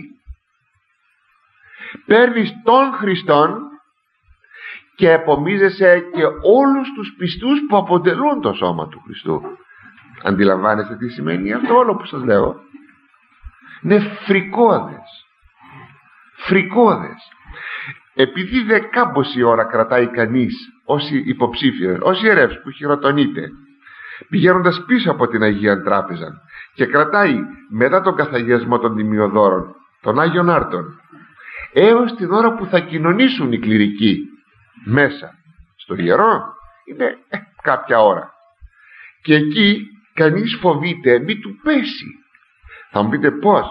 Παίρνεις τον Χριστόν και επομίζεσαι και όλους τους πιστούς που αποτελούν το σώμα του Χριστού. Αντιλαμβάνεστε τι σημαίνει αυτό όλο που σας λέω? Είναι φρικώδες. Φρικώδες. Επειδή δεκάμποση ώρα κρατάει κανείς ως υποψήφιο, ως ιερεύς που χειροτονείται, πηγαίνοντας πίσω από την Αγία Τράπεζα, και κρατάει μετά τον καθαγιασμό των τιμιοδώρων, των Άγιων Άρτων, έως την ώρα που θα κοινωνήσουν οι κληρικοί μέσα στο ιερό, είναι κάποια ώρα, και εκεί κανείς φοβείται μη του πέσει. Θα μου πείτε πώς?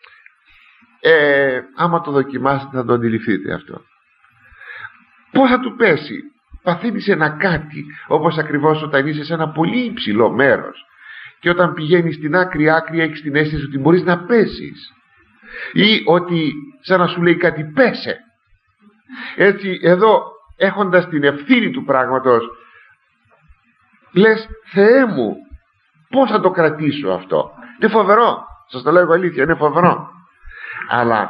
Άμα το δοκιμάσετε θα το αντιληφθείτε αυτό. Πώς θα του πέσει? Παθαίνεις ένα κάτι, όπως ακριβώς όταν είσαι σε ένα πολύ υψηλό μέρος και όταν πηγαίνεις στην άκρη έχεις την αίσθηση ότι μπορείς να πέσεις, ή ότι σαν να σου λέει κάτι πέσε. Έτσι εδώ, έχοντας την ευθύνη του πράγματος, λες, Θεέ μου, πώς θα το κρατήσω αυτό? Είναι φοβερό, σας το λέω αλήθεια, είναι φοβερό. Αλλά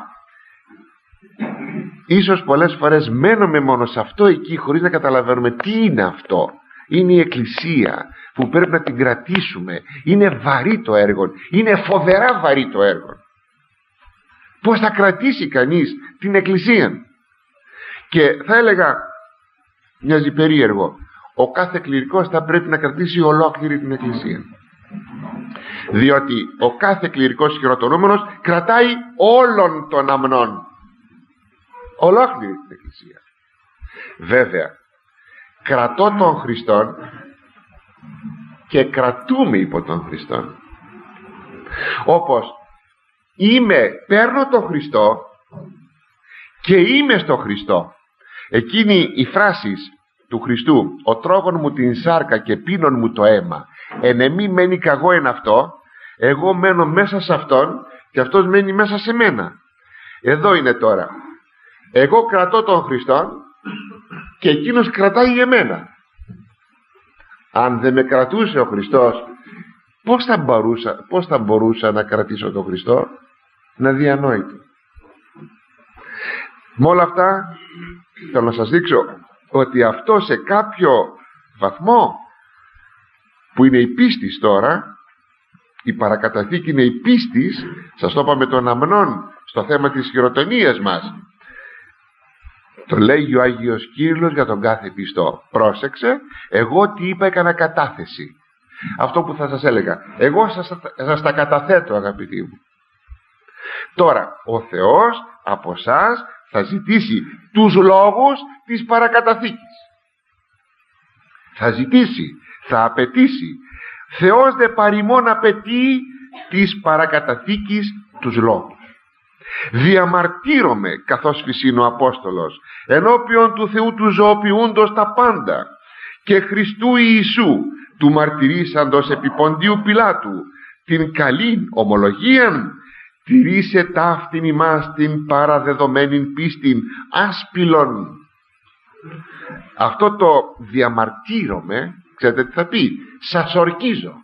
ίσως πολλές φορές μένουμε μόνο σε αυτό εκεί, χωρίς να καταλαβαίνουμε τι είναι αυτό. είναι η Εκκλησία που πρέπει να την κρατήσουμε. Είναι βαρύ το έργο, είναι φοβερά βαρύ το έργο. Πώς θα κρατήσει κανείς την Εκκλησία? Και θα έλεγα, μοιάζει περίεργο, ο κάθε κληρικός θα πρέπει να κρατήσει ολόκληρη την Εκκλησία, διότι ο κάθε κληρικός χειροτονούμενος κρατάει όλων των αμνών, ολόκληρη την Εκκλησία. Βέβαια, κρατώ τον Χριστόν και κρατούμε υπό τον Χριστόν. Όπως παίρνω τον Χριστό και είμαι στο Χριστό. Εκείνη η φράση του Χριστού, ο τρώγων μου την σάρκα και πίνων μου το αίμα, εν εμή μένει καγώ εν αυτό, εγώ μένω μέσα σε αυτόν και αυτός μένει μέσα σε μένα. Εδώ είναι τώρα, εγώ κρατώ τον Χριστόν και εκείνος κρατάει εμένα. Αν δεν με κρατούσε ο Χριστός, πώς θα μπορούσα να κρατήσω τον Χριστό? Να διανόητο. Με όλα αυτά θέλω να σας δείξω ότι αυτό σε κάποιο βαθμό, που είναι η πίστη τώρα, η παρακαταθήκη είναι η πίστη, σας το είπαμε των αμνών στο θέμα της χειροτονίας μας, το λέγει ο Άγιος Κύριλλος για τον κάθε πιστό. Πρόσεξε, εγώ τι είπα, έκανα κατάθεση. Αυτό που θα σας έλεγα, εγώ σας τα καταθέτω, αγαπητοί μου. Τώρα ο Θεός από εσάς θα ζητήσει τους λόγους της παρακαταθήκης. Θα ζητήσει, θα απαιτήσει. Θεός δε παροιμών απαιτεί της παρακαταθήκης τους λόγους. Διαμαρτύρομαι, καθώς φυσήν ο Απόστολος, ενώπιον του Θεού του ζωοποιούντος τα πάντα και Χριστού Ιησού, του μαρτυρήσαντος επί Ποντίου Πιλάτου, την καλήν ομολογίαν, τηρήσε ταύτην ημάς την παραδεδομένην πίστην άσπυλον. Αυτό το διαμαρτύρομαι, ξέρετε τι θα πει? Σας ορκίζω.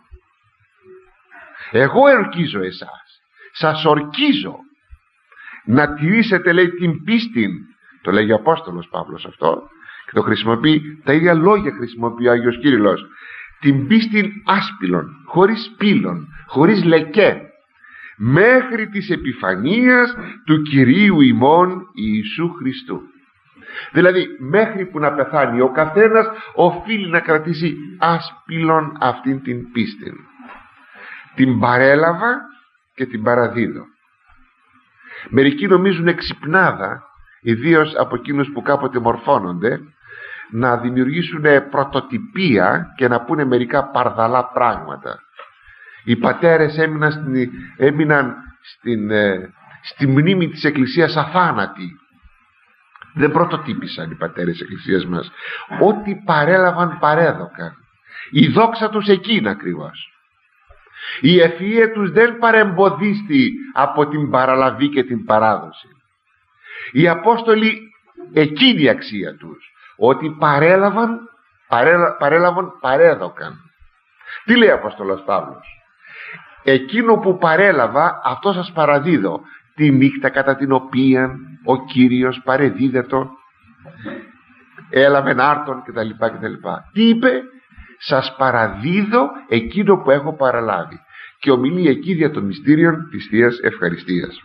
Εγώ ορκίζω εσάς. Σας ορκίζω να τηρήσετε, λέει, την πίστην. Το λέγει ο Απόστολος Παύλος αυτό και το χρησιμοποιεί, τα ίδια λόγια χρησιμοποιεί ο Άγιος Κύριλλος. Την πίστην άσπυλον, χωρίς πύλων, χωρίς λεκέ, μέχρι της επιφανείας του Κυρίου ημών Ιησού Χριστού. Δηλαδή μέχρι που να πεθάνει ο καθένας οφείλει να κρατήσει άσπυλον αυτήν την πίστη. Την παρέλαβα και την παραδίδω. Μερικοί νομίζουν εξυπνάδα, ιδίως από εκείνους που κάποτε μορφώνονται, να δημιουργήσουν πρωτοτυπία και να πούνε μερικά παρδαλά πράγματα. Οι πατέρες έμειναν στη μνήμη της Εκκλησίας αθάνατοι. Δεν πρωτοτύπησαν οι πατέρες της Εκκλησίας μας. Ό,τι παρέλαβαν παρέδωκαν. Η δόξα τους εκείνα ακριβώς. Η ευφυΐα τους δεν παρεμποδίστη από την παραλαβή και την παράδοση. Οι Απόστολοι, εκείνη η αξία τους, ότι παρέλαβαν παρέδωκαν. Τι λέει ο Απόστολος Παύλος? Εκείνο που παρέλαβα, αυτό σας παραδίδω. Τη νύχτα κατά την οποία ο Κύριος παρεδίδετο, έλαβεν άρτον κτλ. Τι είπε? Σας παραδίδω εκείνο που έχω παραλάβει. Και ομιλεί εκεί δια των μυστήριων της Θείας Ευχαριστίας.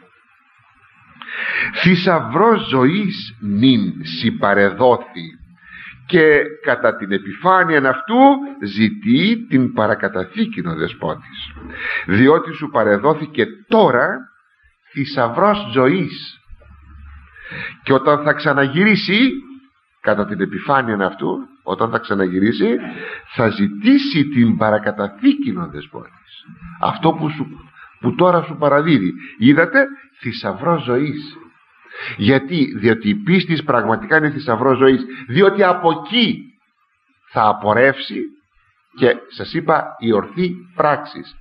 Θησαυρός ζωής νυν συμπαρεδόθη, και κατά την επιφάνεια αυτού ζητεί την παρακαταθήκην ο Δεσπότης, διότι σου παρεδόθηκε τώρα θησαυρός ζωής, και όταν θα ξαναγυρίσει κατά την επιφάνεια αυτού, όταν θα ξαναγυρίσει, θα ζητήσει την παρακαταθήκην ο Δεσπότης, αυτό που τώρα σου παραδίδει. Είδατε, θησαυρός ζωής. Γιατί? Διότι η πίστη πραγματικά είναι θησαυρός ζωής, διότι από εκεί θα απορρεύσει, και σας είπα, η ορθή πράξης,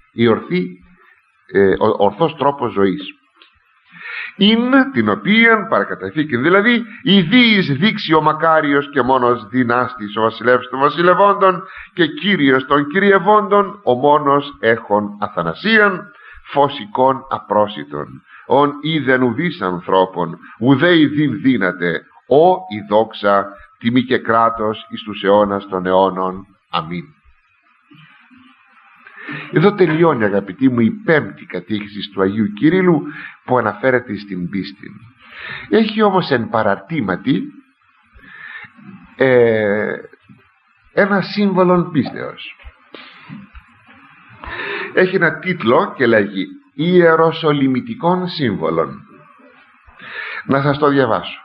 ο ορθός τρόπος ζωής, είναι την οποίαν παρακαταθήκη, δηλαδή ιδίης δείξει ο μακάριος και μόνος δυνάστης ο βασιλεύς των βασιλευόντων και κύριος των κυριευόντων, ο μόνος έχων αθανασίαν φωσικών απρόσιτων, ον είδεν ουδείς ανθρώπων ουδέ ειδήν δύναται, ο η δόξα τιμή και κράτος εις τους αιώνας των αιώνων. Αμήν. Εδώ τελειώνει, αγαπητοί μου, η πέμπτη κατήχηση του Αγίου Κυρίλλου που αναφέρεται στην πίστη. Έχει όμως εν παραρτήματι ένα σύμβολο πίστεως. Έχει ένα τίτλο και λέγει Ιεροσολυμητικών Σύμβολων. Να σας το διαβάσω.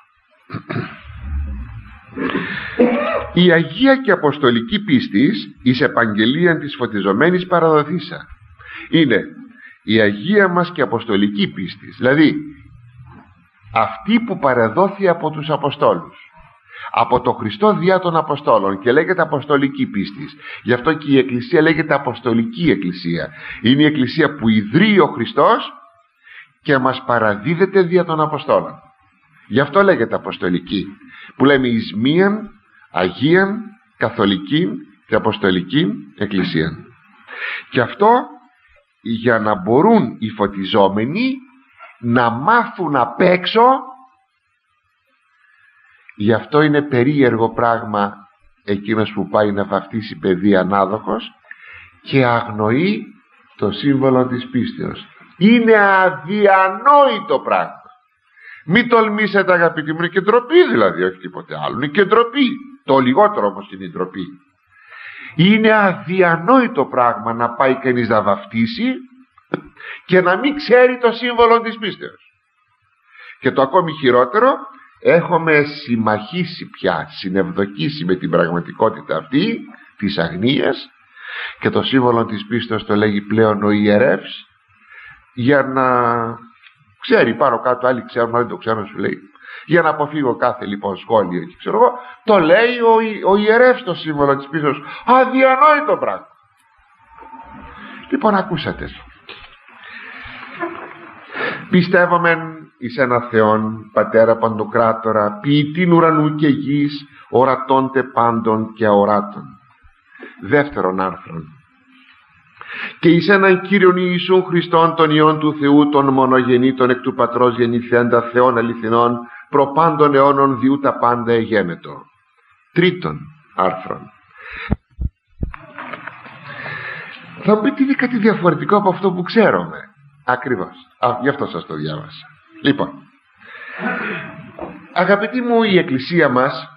Η Αγία και Αποστολική πίστης εις επαγγελίαν της φωτιζομένης παραδοθήσα. Είναι η Αγία μας και Αποστολική πίστης, δηλαδή αυτή που παρεδόθη από τους Αποστόλους, από το Χριστό διά των Αποστόλων, και λέγεται Αποστολική πίστης. Γι' αυτό και η Εκκλησία λέγεται Αποστολική Εκκλησία. Είναι η Εκκλησία που ιδρύει ο Χριστός και μας παραδίδεται δια των Αποστόλων. Γι' αυτό λέγεται Αποστολική, που λέμε εις μίαν Αγίαν, Καθολική και Αποστολική Εκκλησία. Και αυτό για να μπορούν οι φωτιζόμενοι να μάθουν απ' έξω. Γι' αυτό είναι περίεργο πράγμα εκείνος που πάει να βαφτίσει παιδί ανάδοχος και αγνοεί το σύμβολο της πίστεως. Είναι αδιανόητο πράγμα. Μην τολμήσετε, αγαπητοί μου, είναι και ντροπή, δηλαδή, όχι τίποτε άλλο. Είναι και ντροπή. Το λιγότερο όμως είναι η ντροπή. Είναι αδιανόητο πράγμα να πάει κανείς να βαφτίσει και να μην ξέρει το σύμβολο της πίστεως. Και το ακόμη χειρότερο, έχουμε συμμαχήσει πια, συνευδοκίσει με την πραγματικότητα αυτή της αγνίας, και το σύμβολο της πίστεως το λέγει πλέον ο ιερεύς, για να ξέρει πάνω κάτω, άλλοι ξέρουν, άλλοι δεν το ξέρουν, σου λέει, για να αποφύγω κάθε λοιπόν σχόλιο και ξέρω εγώ, το λέει ο ιερεύς το σύμβολο της πίστεως. Αδιανόητο πράγμα. Λοιπόν, ακούσατε. Πιστεύομεν εις ένα Θεόν Πατέρα Παντοκράτορα, ποιητήν ουρανού και γης, ορατώντε πάντων και αοράτων. Δεύτερον άρθρον. Και εις έναν Κύριον Ιησούν Χριστόν, τον Υιόν του Θεού, τον μονογεννήτων εκ του Πατρός γεννηθέντα, Θεόν αληθινών, προπάντων αιώνων διού τα πάντα εγένετο. Τρίτον άρθρον. Θα μου πείτε, είναι κάτι διαφορετικό από αυτό που ξέρουμε. Ακριβώς. Γι' αυτό σας το διάβασα. Λοιπόν, αγαπητοί μου, η Εκκλησία μας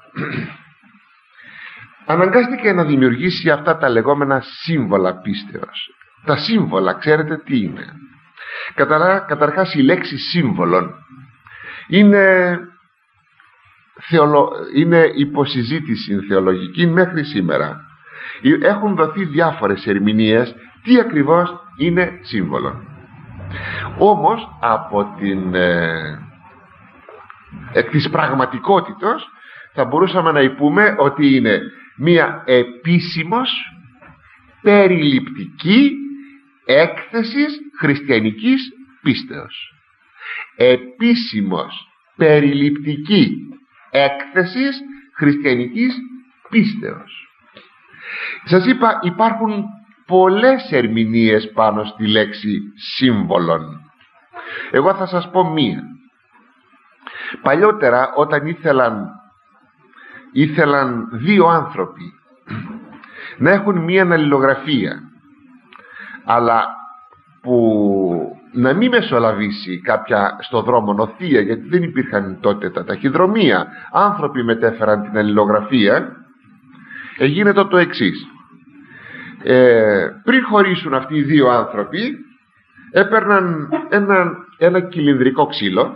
αναγκάστηκε να δημιουργήσει αυτά τα λεγόμενα σύμβολα πίστεως. Τα σύμβολα, ξέρετε τι είναι? Καταρχάς, η λέξη σύμβολον είναι υποσυζήτηση θεολογική μέχρι σήμερα. Έχουν δοθεί διάφορες ερμηνείες τι ακριβώς είναι σύμβολο. Όμως από εκ της πραγματικότητος θα μπορούσαμε να πούμε ότι είναι μία επίσημος περιληπτική έκθεση χριστιανικής πίστεως. Επίσημος περιληπτική έκθεση χριστιανικής πίστεως. Σας είπα, υπάρχουν πολλές ερμηνείες πάνω στη λέξη σύμβολον. Εγώ θα σας πω μία. Παλιότερα, όταν ήθελαν δύο άνθρωποι να έχουν μία αλληλογραφία, αλλά που να μην μεσολαβήσει κάποια στο δρόμο νοθεία, γιατί δεν υπήρχαν τότε τα ταχυδρομεία, άνθρωποι μετέφεραν την αλληλογραφία. Γίνεται το εξής. Πριν χωρίσουν αυτοί οι δύο άνθρωποι, έπαιρναν ένα κυλινδρικό ξύλο,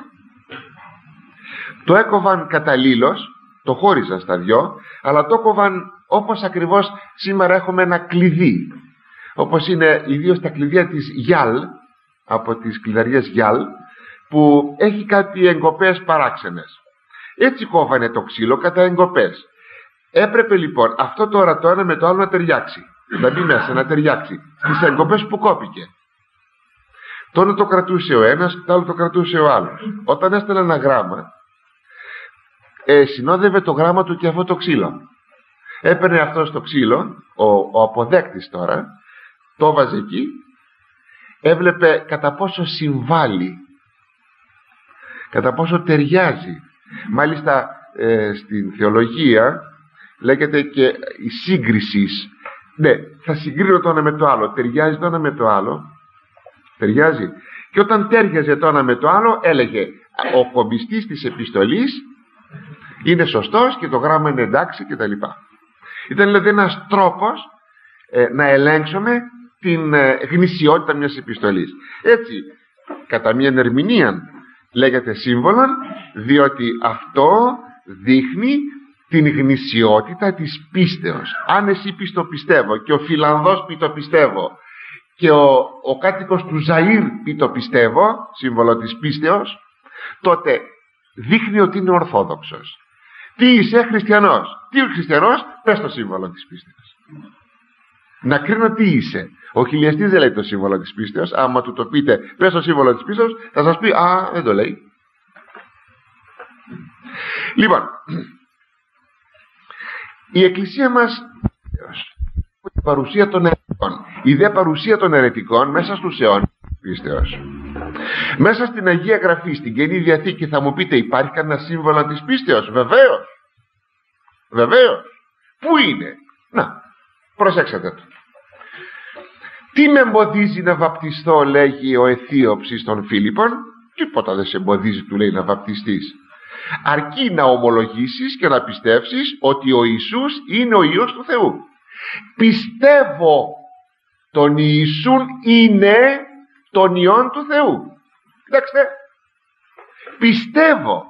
το έκοβαν καταλήλως, το χώριζαν στα δυο, αλλά το έκοβαν όπως ακριβώς σήμερα έχουμε ένα κλειδί, όπως είναι ιδίως τα κλειδιά της Γιάλ, από τις κλειδαριές Γιάλ, που έχει κάτι εγκοπές παράξενες. Έτσι κόβανε το ξύλο κατά εγκοπές. Έπρεπε λοιπόν αυτό τώρα το ένα με το άλλο να ταιριάξει, να μπει μέσα, να ταιριάξει στις εγκοπές που κόπηκε. Τώρα το κρατούσε ο ένας και το άλλο το κρατούσε ο άλλος. Όταν έστελνε ένα γράμμα, συνόδευε το γράμμα του και αυτό το ξύλο. Έπαιρνε αυτό το ξύλο, ο αποδέκτης τώρα, το βάζε εκεί, έβλεπε κατά πόσο συμβάλλει, κατά πόσο ταιριάζει. Μάλιστα στην θεολογία λέγεται και η σύγκριση Ναι, θα συγκρίνω το ένα με το άλλο. Ταιριάζει το ένα με το άλλο. Ταιριάζει. Και όταν τέριαζε το ένα με το άλλο, έλεγε ο κομιστής της επιστολής είναι σωστός και το γράμμα είναι εντάξει κτλ. Ήταν δηλαδή ένας τρόπος να ελέγξουμε την γνησιότητα μιας επιστολής. Έτσι, κατά μια ερμηνεία λέγεται σύμβολον, διότι αυτό δείχνει την γνησιότητα της πίστεως. Αν εσύ πεις το πιστεύω και ο Φιλανδός πει το πιστεύω και ο κάτοικος του Ζαΐρ πει το πιστεύω, σύμβολο της πίστεως, τότε δείχνει ότι είναι ορθόδοξος. Τι είσαι, χριστιανός? Τι είναι χριστιανός? Πες το σύμβολο της πίστεως. Να κρίνω τι είσαι. Ο χιλιαστής δεν λέει το σύμβολο της πίστεως. Άμα του το πείτε πες το σύμβολο της πίστεως, θα σας πει α, δεν το λέει. Λοιπόν, η Εκκλησία μας, η παρουσία των αιρετικών, η δε παρουσία των αιρετικών μέσα στους αιώνες πίστεως. Μέσα στην Αγία Γραφή, στην Καινή Διαθήκη, θα μου πείτε υπάρχει κανένα σύμβολο της πίστεως? Βεβαίως. Βεβαίως. Πού είναι? Να, προσέξτε το. Τι με εμποδίζει να βαπτιστώ, λέγει ο Αιθίωψης των Φίλιππων? Τίποτα δεν σε εμποδίζει, του λέει, να βαπτιστείς. Αρκεί να ομολογήσεις και να πιστεύσεις ότι ο Ιησούς είναι ο Υιός του Θεού. Πιστεύω τον Ιησούν είναι τον Υιόν του Θεού. Κοιτάξτε, πιστεύω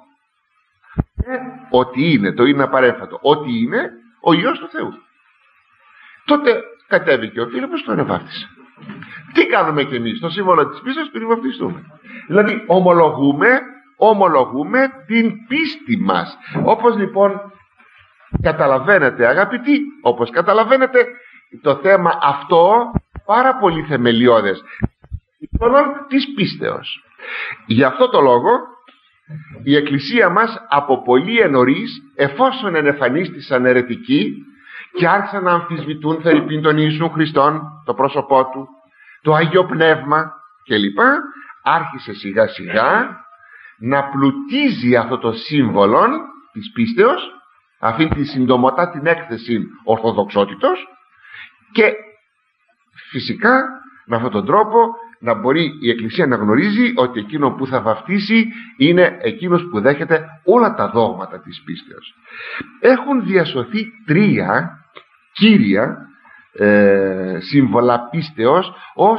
ότι είναι, το είναι απαρέφατο, ότι είναι ο Υιός του Θεού. Τότε κατέβηκε ο Φίλιππος και τον εβάφτισε. Τι κάνουμε κι εμείς? Το σύμβολο της πίστεως πριν βαπτιστούμε. Δηλαδή ομολογούμε την πίστη μας. Όπως λοιπόν καταλαβαίνετε αγαπητοί, όπως καταλαβαίνετε, το θέμα αυτό πάρα πολύ θεμελιώδες της πίστεως. Γι' αυτό το λόγο η Εκκλησία μας από πολύ ενωρίς, εφόσον ενεφανίστησαν αιρετικοί και άρχισαν να αμφισβητούν φερειπίν τον Ιησού Χριστόν, το πρόσωπό του, το Άγιο Πνεύμα κλπ, άρχισε σιγά σιγά να πλουτίζει αυτό το σύμβολο της πίστεως, αυτή τη συντομωτά την έκθεση ορθοδοξότητος, και φυσικά με αυτόν τον τρόπο να μπορεί η Εκκλησία να γνωρίζει ότι εκείνο που θα βαφτίσει είναι εκείνος που δέχεται όλα τα δόγματα της πίστεως. Έχουν διασωθεί 3 κύρια σύμβολα πίστεως ως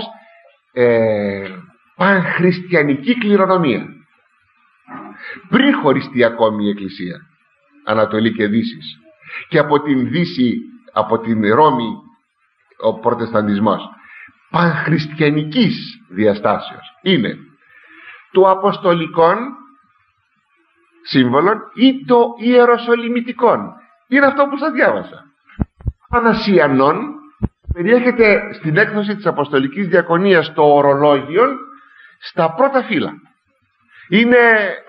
πανχριστιανική κληρονομία. Πριν χωριστεί ακόμη η Εκκλησία Ανατολή και Δύσης, και από την Δύση, από την Ρώμη, ο προτεσταντισμός, πανχριστιανικής διαστάσεως είναι το αποστολικών σύμβολων ή το ιεροσολυμητικών. Είναι αυτό που σας διάβασα. Ανασιανών περιέχεται στην έκδοση της Αποστολικής Διακονίας το ορολόγιο στα πρώτα φύλλα. Είναι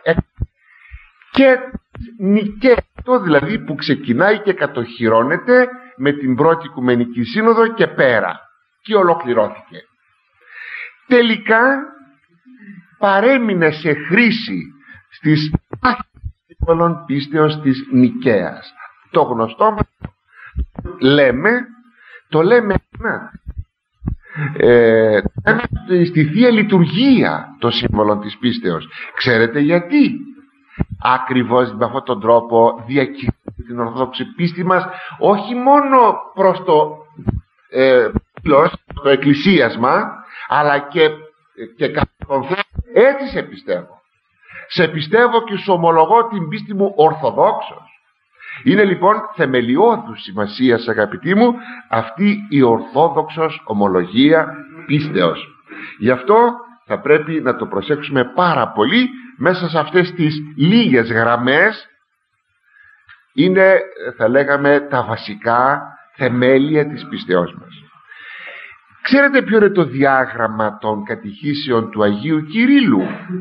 και νικαίο, δηλαδή που ξεκινάει και κατοχυρώνεται με την πρώτη Οικουμενική Σύνοδο και πέρα, και ολοκληρώθηκε. Τελικά παρέμεινε σε χρήση στις σύμβολων πίστεως της Νικαίας. Το γνωστό μας το λέμε στη Θεία Λειτουργία το σύμβολο της πίστεως. Ξέρετε γιατί? Ακριβώς με αυτόν τον τρόπο διακηρύσσουμε την ορθόδοξη πίστη μας, όχι μόνο προς το εκκλησίασμα, αλλά και καθόλου έτσι σε πιστεύω. Σε πιστεύω και σου ομολογώ την πίστη μου ορθοδόξος. Είναι λοιπόν θεμελιώδους σημασίας, αγαπητοί μου, αυτή η ορθόδοξος ομολογία πίστεως. Γι' αυτό θα πρέπει να το προσέξουμε πάρα πολύ. Μέσα σε αυτές τις λίγες γραμμές είναι, θα λέγαμε, τα βασικά θεμέλια της πίστεώς μας. Ξέρετε ποιο είναι το διάγραμμα των κατηχήσεων του Αγίου Κυρίλλου?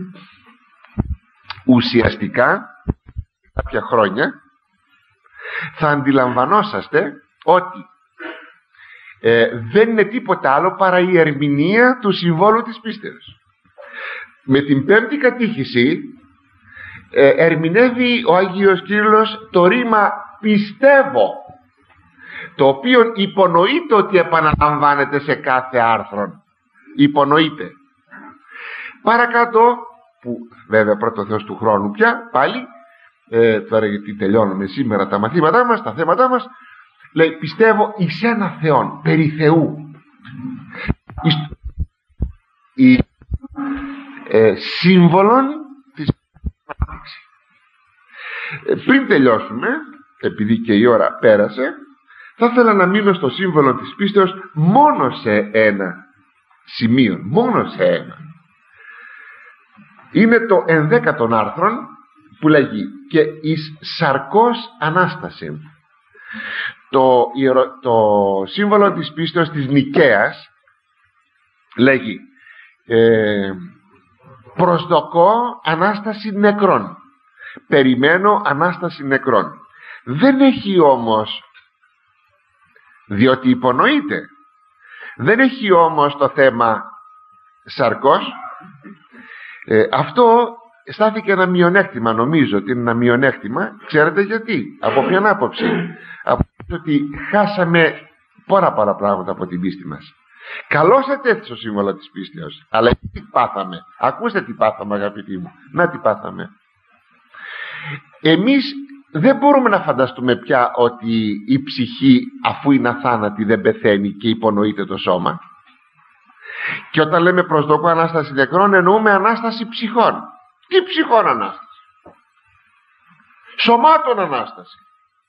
Ουσιαστικά κάποια χρόνια θα αντιλαμβανόσαστε ότι δεν είναι τίποτα άλλο παρά η ερμηνεία του συμβόλου της πίστεως. Με την 5η κατήχηση ερμηνεύει ο Άγιος Κύριλλος το ρήμα πιστεύω. το οποίο υπονοείται ότι επαναλαμβάνεται σε κάθε άρθρο. Υπονοείται. Παρακάτω, που βέβαια πρώτο Θεός του χρόνου πια πάλι, τώρα γιατί τελειώνουμε σήμερα τα μαθήματά μας, τα θέματά μας, λέει πιστεύω εις ένα Θεόν, περί Θεού, η σύμβολον της ανάπτυξης. Πριν τελειώσουμε, επειδή και η ώρα πέρασε, θα ήθελα να μείνω στο σύμβολο της πίστεως μόνο σε ένα σημείο, μόνο σε ένα. Είναι το 11ο άρθρο που λέγει και εις σαρκός Ανάσταση. Το σύμβολο της πίστεως της Νικαίας λέγει προσδοκώ Ανάσταση νεκρών, περιμένω Ανάσταση νεκρών. Δεν έχει όμως, διότι υπονοείται, δεν έχει όμως το θέμα σαρκός. Αυτό στάθηκε ένα μειονέκτημα, νομίζω ότι είναι ένα μειονέκτημα. Ξέρετε γιατί? Από ποιαν άποψη? Από ότι χάσαμε πολλά πράγματα από την πίστη μας. Καλώς ετέθη το σύμβολο της πίστεως, αλλά τι πάθαμε? Ακούστε τι πάθαμε, αγαπητοί μου. Να τι πάθαμε. Εμείς δεν μπορούμε να φανταστούμε πια ότι η ψυχή, αφού είναι αθάνατη, δεν πεθαίνει και υπονοείται το σώμα. Και όταν λέμε προσδοκώ Ανάσταση νεκρών, εννοούμε Ανάσταση ψυχών. Τι ψυχών Ανάσταση? Σωμάτων Ανάσταση.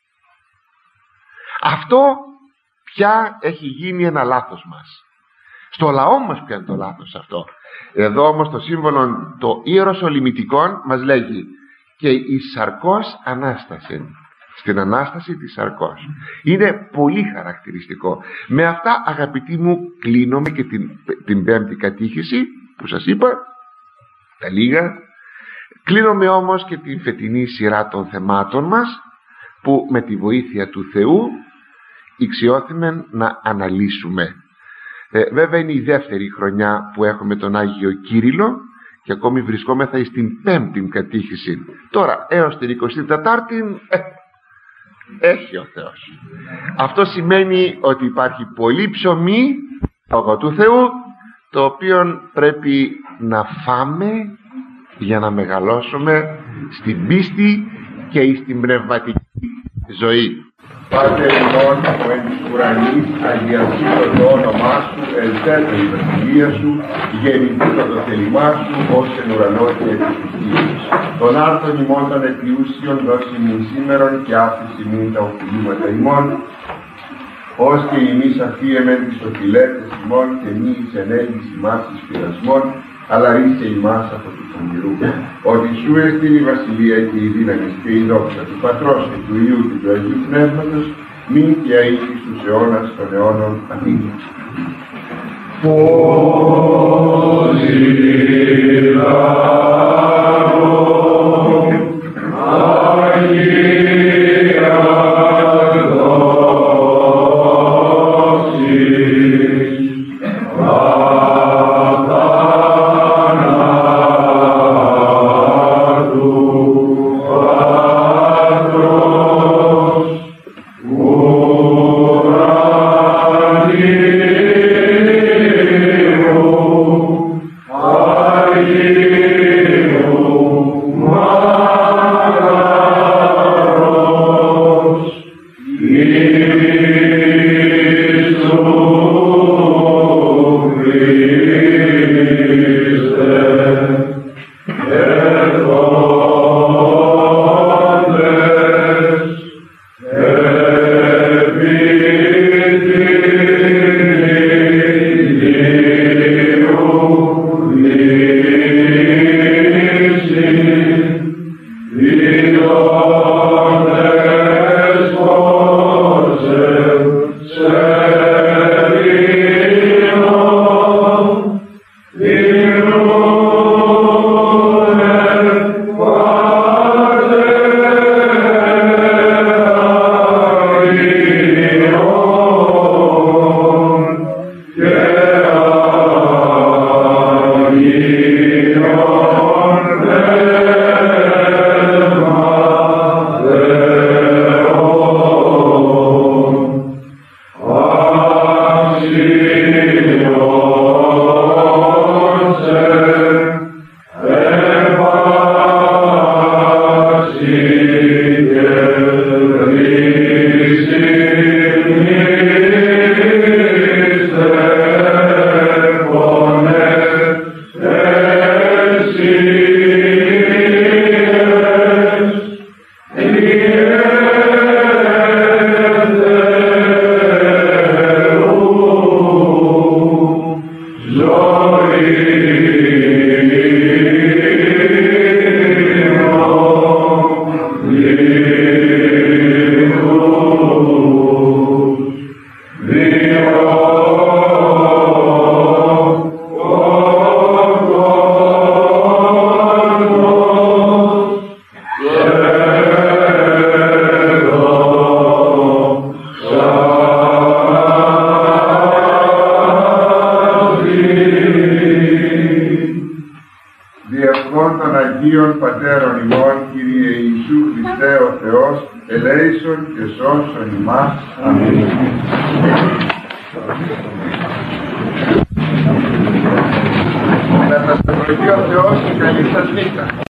Αυτό πια έχει γίνει ένα λάθος μας. Στο λαό μας πια είναι το λάθος αυτό. Εδώ όμως το σύμβολο το ιεροσολυμητικών μας λέγει και η σαρκός Ανάσταση. Στην Ανάσταση της σαρκός. Είναι πολύ χαρακτηριστικό. Με αυτά, αγαπητοί μου, κλείνομαι και την πέμπτη κατήχηση που σας είπα, τα λίγα. Κλείνομαι όμως και την φετινή σειρά των θεμάτων μας, που με τη βοήθεια του Θεού ηξιώθημεν να αναλύσουμε. Βέβαια είναι η δεύτερη χρονιά που έχουμε τον Άγιο Κύριλλο και ακόμη βρισκόμεθα στην πέμπτη κατήχηση. Τώρα έως την 24η έχει ο Θεός. Αυτό σημαίνει ότι υπάρχει πολύ ψωμί λόγω του Θεού, το οποίο πρέπει να φάμε για να μεγαλώσουμε στην πίστη και στην πνευματική ζωή. Πάτερ ημών που εν της ουρανής, αγιασίτω το όνομά σου, ελθέτω η βασιλεία σου, γεννηθήτω το θέλημά σου, ως εν ουρανό και επί της γης. Των άρθων ημών των επιούσιων δώσει μου σήμερον και άφηση μου τα οφειλήματα ημών, ως και ημείς αφίεμεν τις οφειλέτες ημών και μη εις ενέγγις ημάς εις πειρασμών, αλλά ρίσε ημάς από του πονηρού. Ότι σου εστίν η βασιλεία και η δύναμη και η δόξα του Πατρός και του Υιού και του Αγίου Πνεύματος, μην και αεί στους αιώνας των αιώνων. Αμήν. Amen. Αγίων Πατέρων ημών, Κύριε Ιησού Χριστέ ο Θεός, ελέησον και σώσον ημάς. Αμήν. Να σας ευλογεί ο Θεός, καλή σας νύχτα.